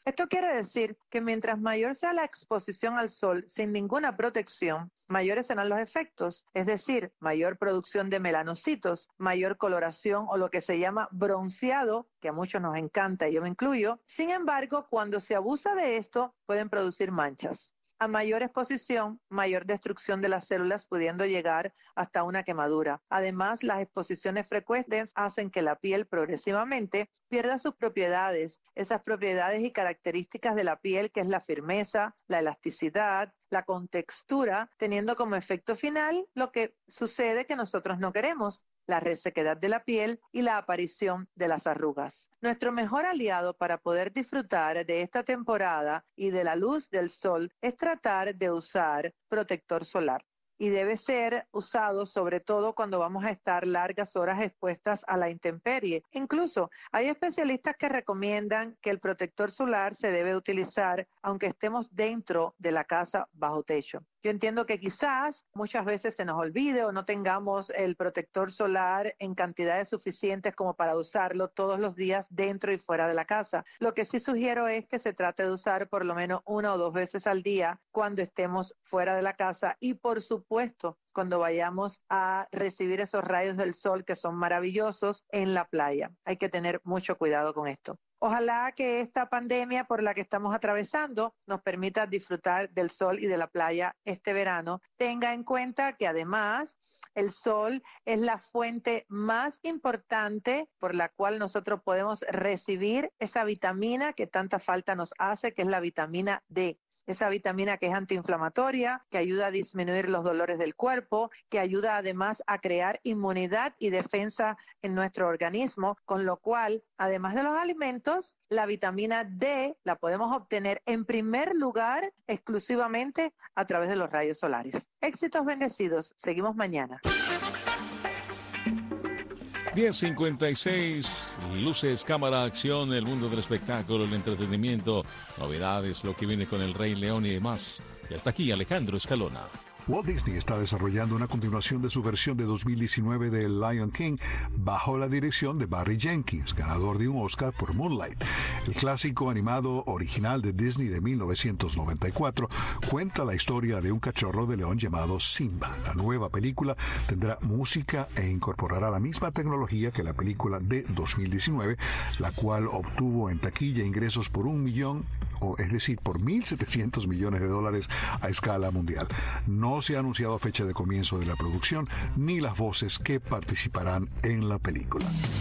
Esto quiere decir que mientras mayor sea la exposición al sol sin ninguna protección, mayores serán los efectos, es decir, mayor producción de melanocitos, mayor coloración o lo que se llama bronceado, que a muchos nos encanta y yo me incluyo. Sin embargo, cuando se abusa de esto, pueden producir manchas. A mayor exposición, mayor destrucción de las células, pudiendo llegar hasta una quemadura. Además, las exposiciones frecuentes hacen que la piel progresivamente pierda sus propiedades, esas propiedades y características de la piel, que es la firmeza, la elasticidad, la contextura, teniendo como efecto final lo que sucede que nosotros no queremos: la resequedad de la piel y la aparición de las arrugas. Nuestro mejor aliado para poder disfrutar de esta temporada y de la luz del sol es tratar de usar protector solar. Y debe ser usado sobre todo cuando vamos a estar largas horas expuestas a la intemperie. Incluso hay especialistas que recomiendan que el protector solar se debe utilizar aunque estemos dentro de la casa bajo techo. Yo entiendo que quizás muchas veces se nos olvide o no tengamos el protector solar en cantidades suficientes como para usarlo todos los días dentro y fuera de la casa. Lo que sí sugiero es que se trate de usar por lo menos 1 o 2 veces al día cuando estemos fuera de la casa y, por supuesto, cuando vayamos a recibir esos rayos del sol que son maravillosos en la playa. Hay que tener mucho cuidado con esto. Ojalá que esta pandemia por la que estamos atravesando nos permita disfrutar del sol y de la playa este verano. Tenga en cuenta que además el sol es la fuente más importante por la cual nosotros podemos recibir esa vitamina que tanta falta nos hace, que es la vitamina D. Esa vitamina que es antiinflamatoria, que ayuda a disminuir los dolores del cuerpo, que ayuda además a crear inmunidad y defensa en nuestro organismo, con lo cual, además de los alimentos, la vitamina D la podemos obtener en primer lugar exclusivamente a través de los rayos solares. Éxitos bendecidos. Seguimos mañana. 10:56, luces, cámara, acción, el mundo del espectáculo, el entretenimiento, novedades, lo que viene con el Rey León y demás. Y hasta aquí Alejandro Escalona. Walt Disney está desarrollando una continuación de su versión de 2019 de Lion King bajo la dirección de Barry Jenkins, ganador de un Oscar por Moonlight. El clásico animado original de Disney de 1994 cuenta la historia de un cachorro de león llamado Simba. La nueva película tendrá música e incorporará la misma tecnología que la película de 2019, la cual obtuvo en taquilla ingresos por por $1.700 millones a escala mundial. No se ha anunciado fecha de comienzo de la producción ni las voces que participarán en la película.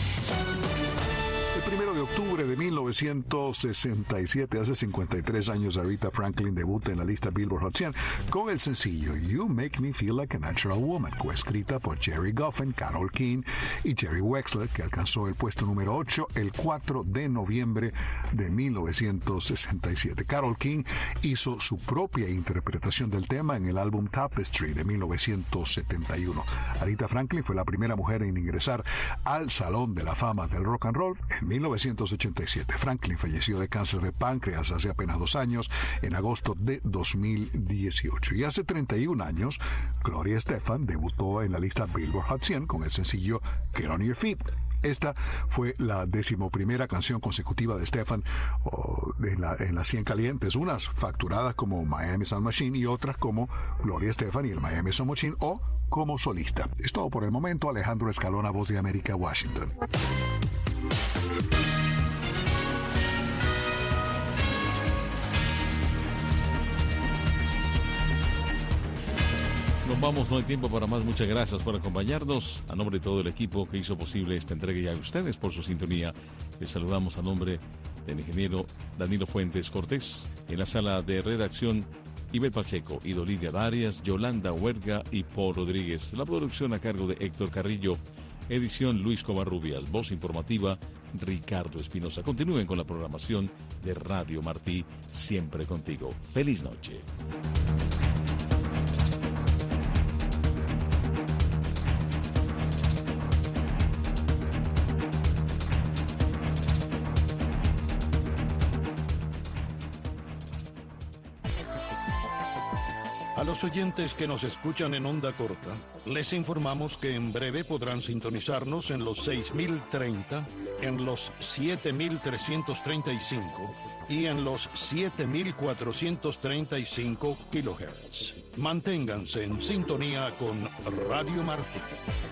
El 1 de octubre de 1967, hace 53 años, Aretha Franklin debuta en la lista Billboard Hot 100 con el sencillo You Make Me Feel Like a Natural Woman, coescrita por Gerry Goffin, Carole King y Jerry Wexler, que alcanzó el puesto número 8 el 4 de noviembre de 1967. Carole King hizo su propia interpretación del tema en el álbum Tapestry de 1971. Aretha Franklin fue la primera mujer en ingresar al Salón de la Fama del Rock and Roll en 1987. Franklin falleció de cáncer de páncreas hace apenas 2 años, en agosto de 2018. Y hace 31 años, Gloria Estefan debutó en la lista Billboard Hot 100 con el sencillo Get On Your Feet. Esta fue la 11ª canción consecutiva de Estefan en las 100 calientes, unas facturadas como Miami Sound Machine y otras como Gloria Estefan y el Miami Sound Machine o como solista. Es todo por el momento. Alejandro Escalona, Voz de América, Washington. Nos vamos, no hay tiempo para más. Muchas gracias por acompañarnos. A nombre de todo el equipo que hizo posible esta entrega y a ustedes por su sintonía, les saludamos a nombre del ingeniero Danilo Fuentes Cortés. En la sala de redacción, Ibel Pacheco, Idolidia Darias, Yolanda Huerga y Paul Rodríguez. La producción a cargo de Héctor Carrillo. Edición Luis Covarrubias. Voz informativa Ricardo Espinosa. Continúen con la programación de Radio Martí, siempre contigo. Feliz noche. A los oyentes que nos escuchan en onda corta, les informamos que en breve podrán sintonizarnos en los 6.030, en los 7.335 y en los 7.435 kHz. Manténganse en sintonía con Radio Martí.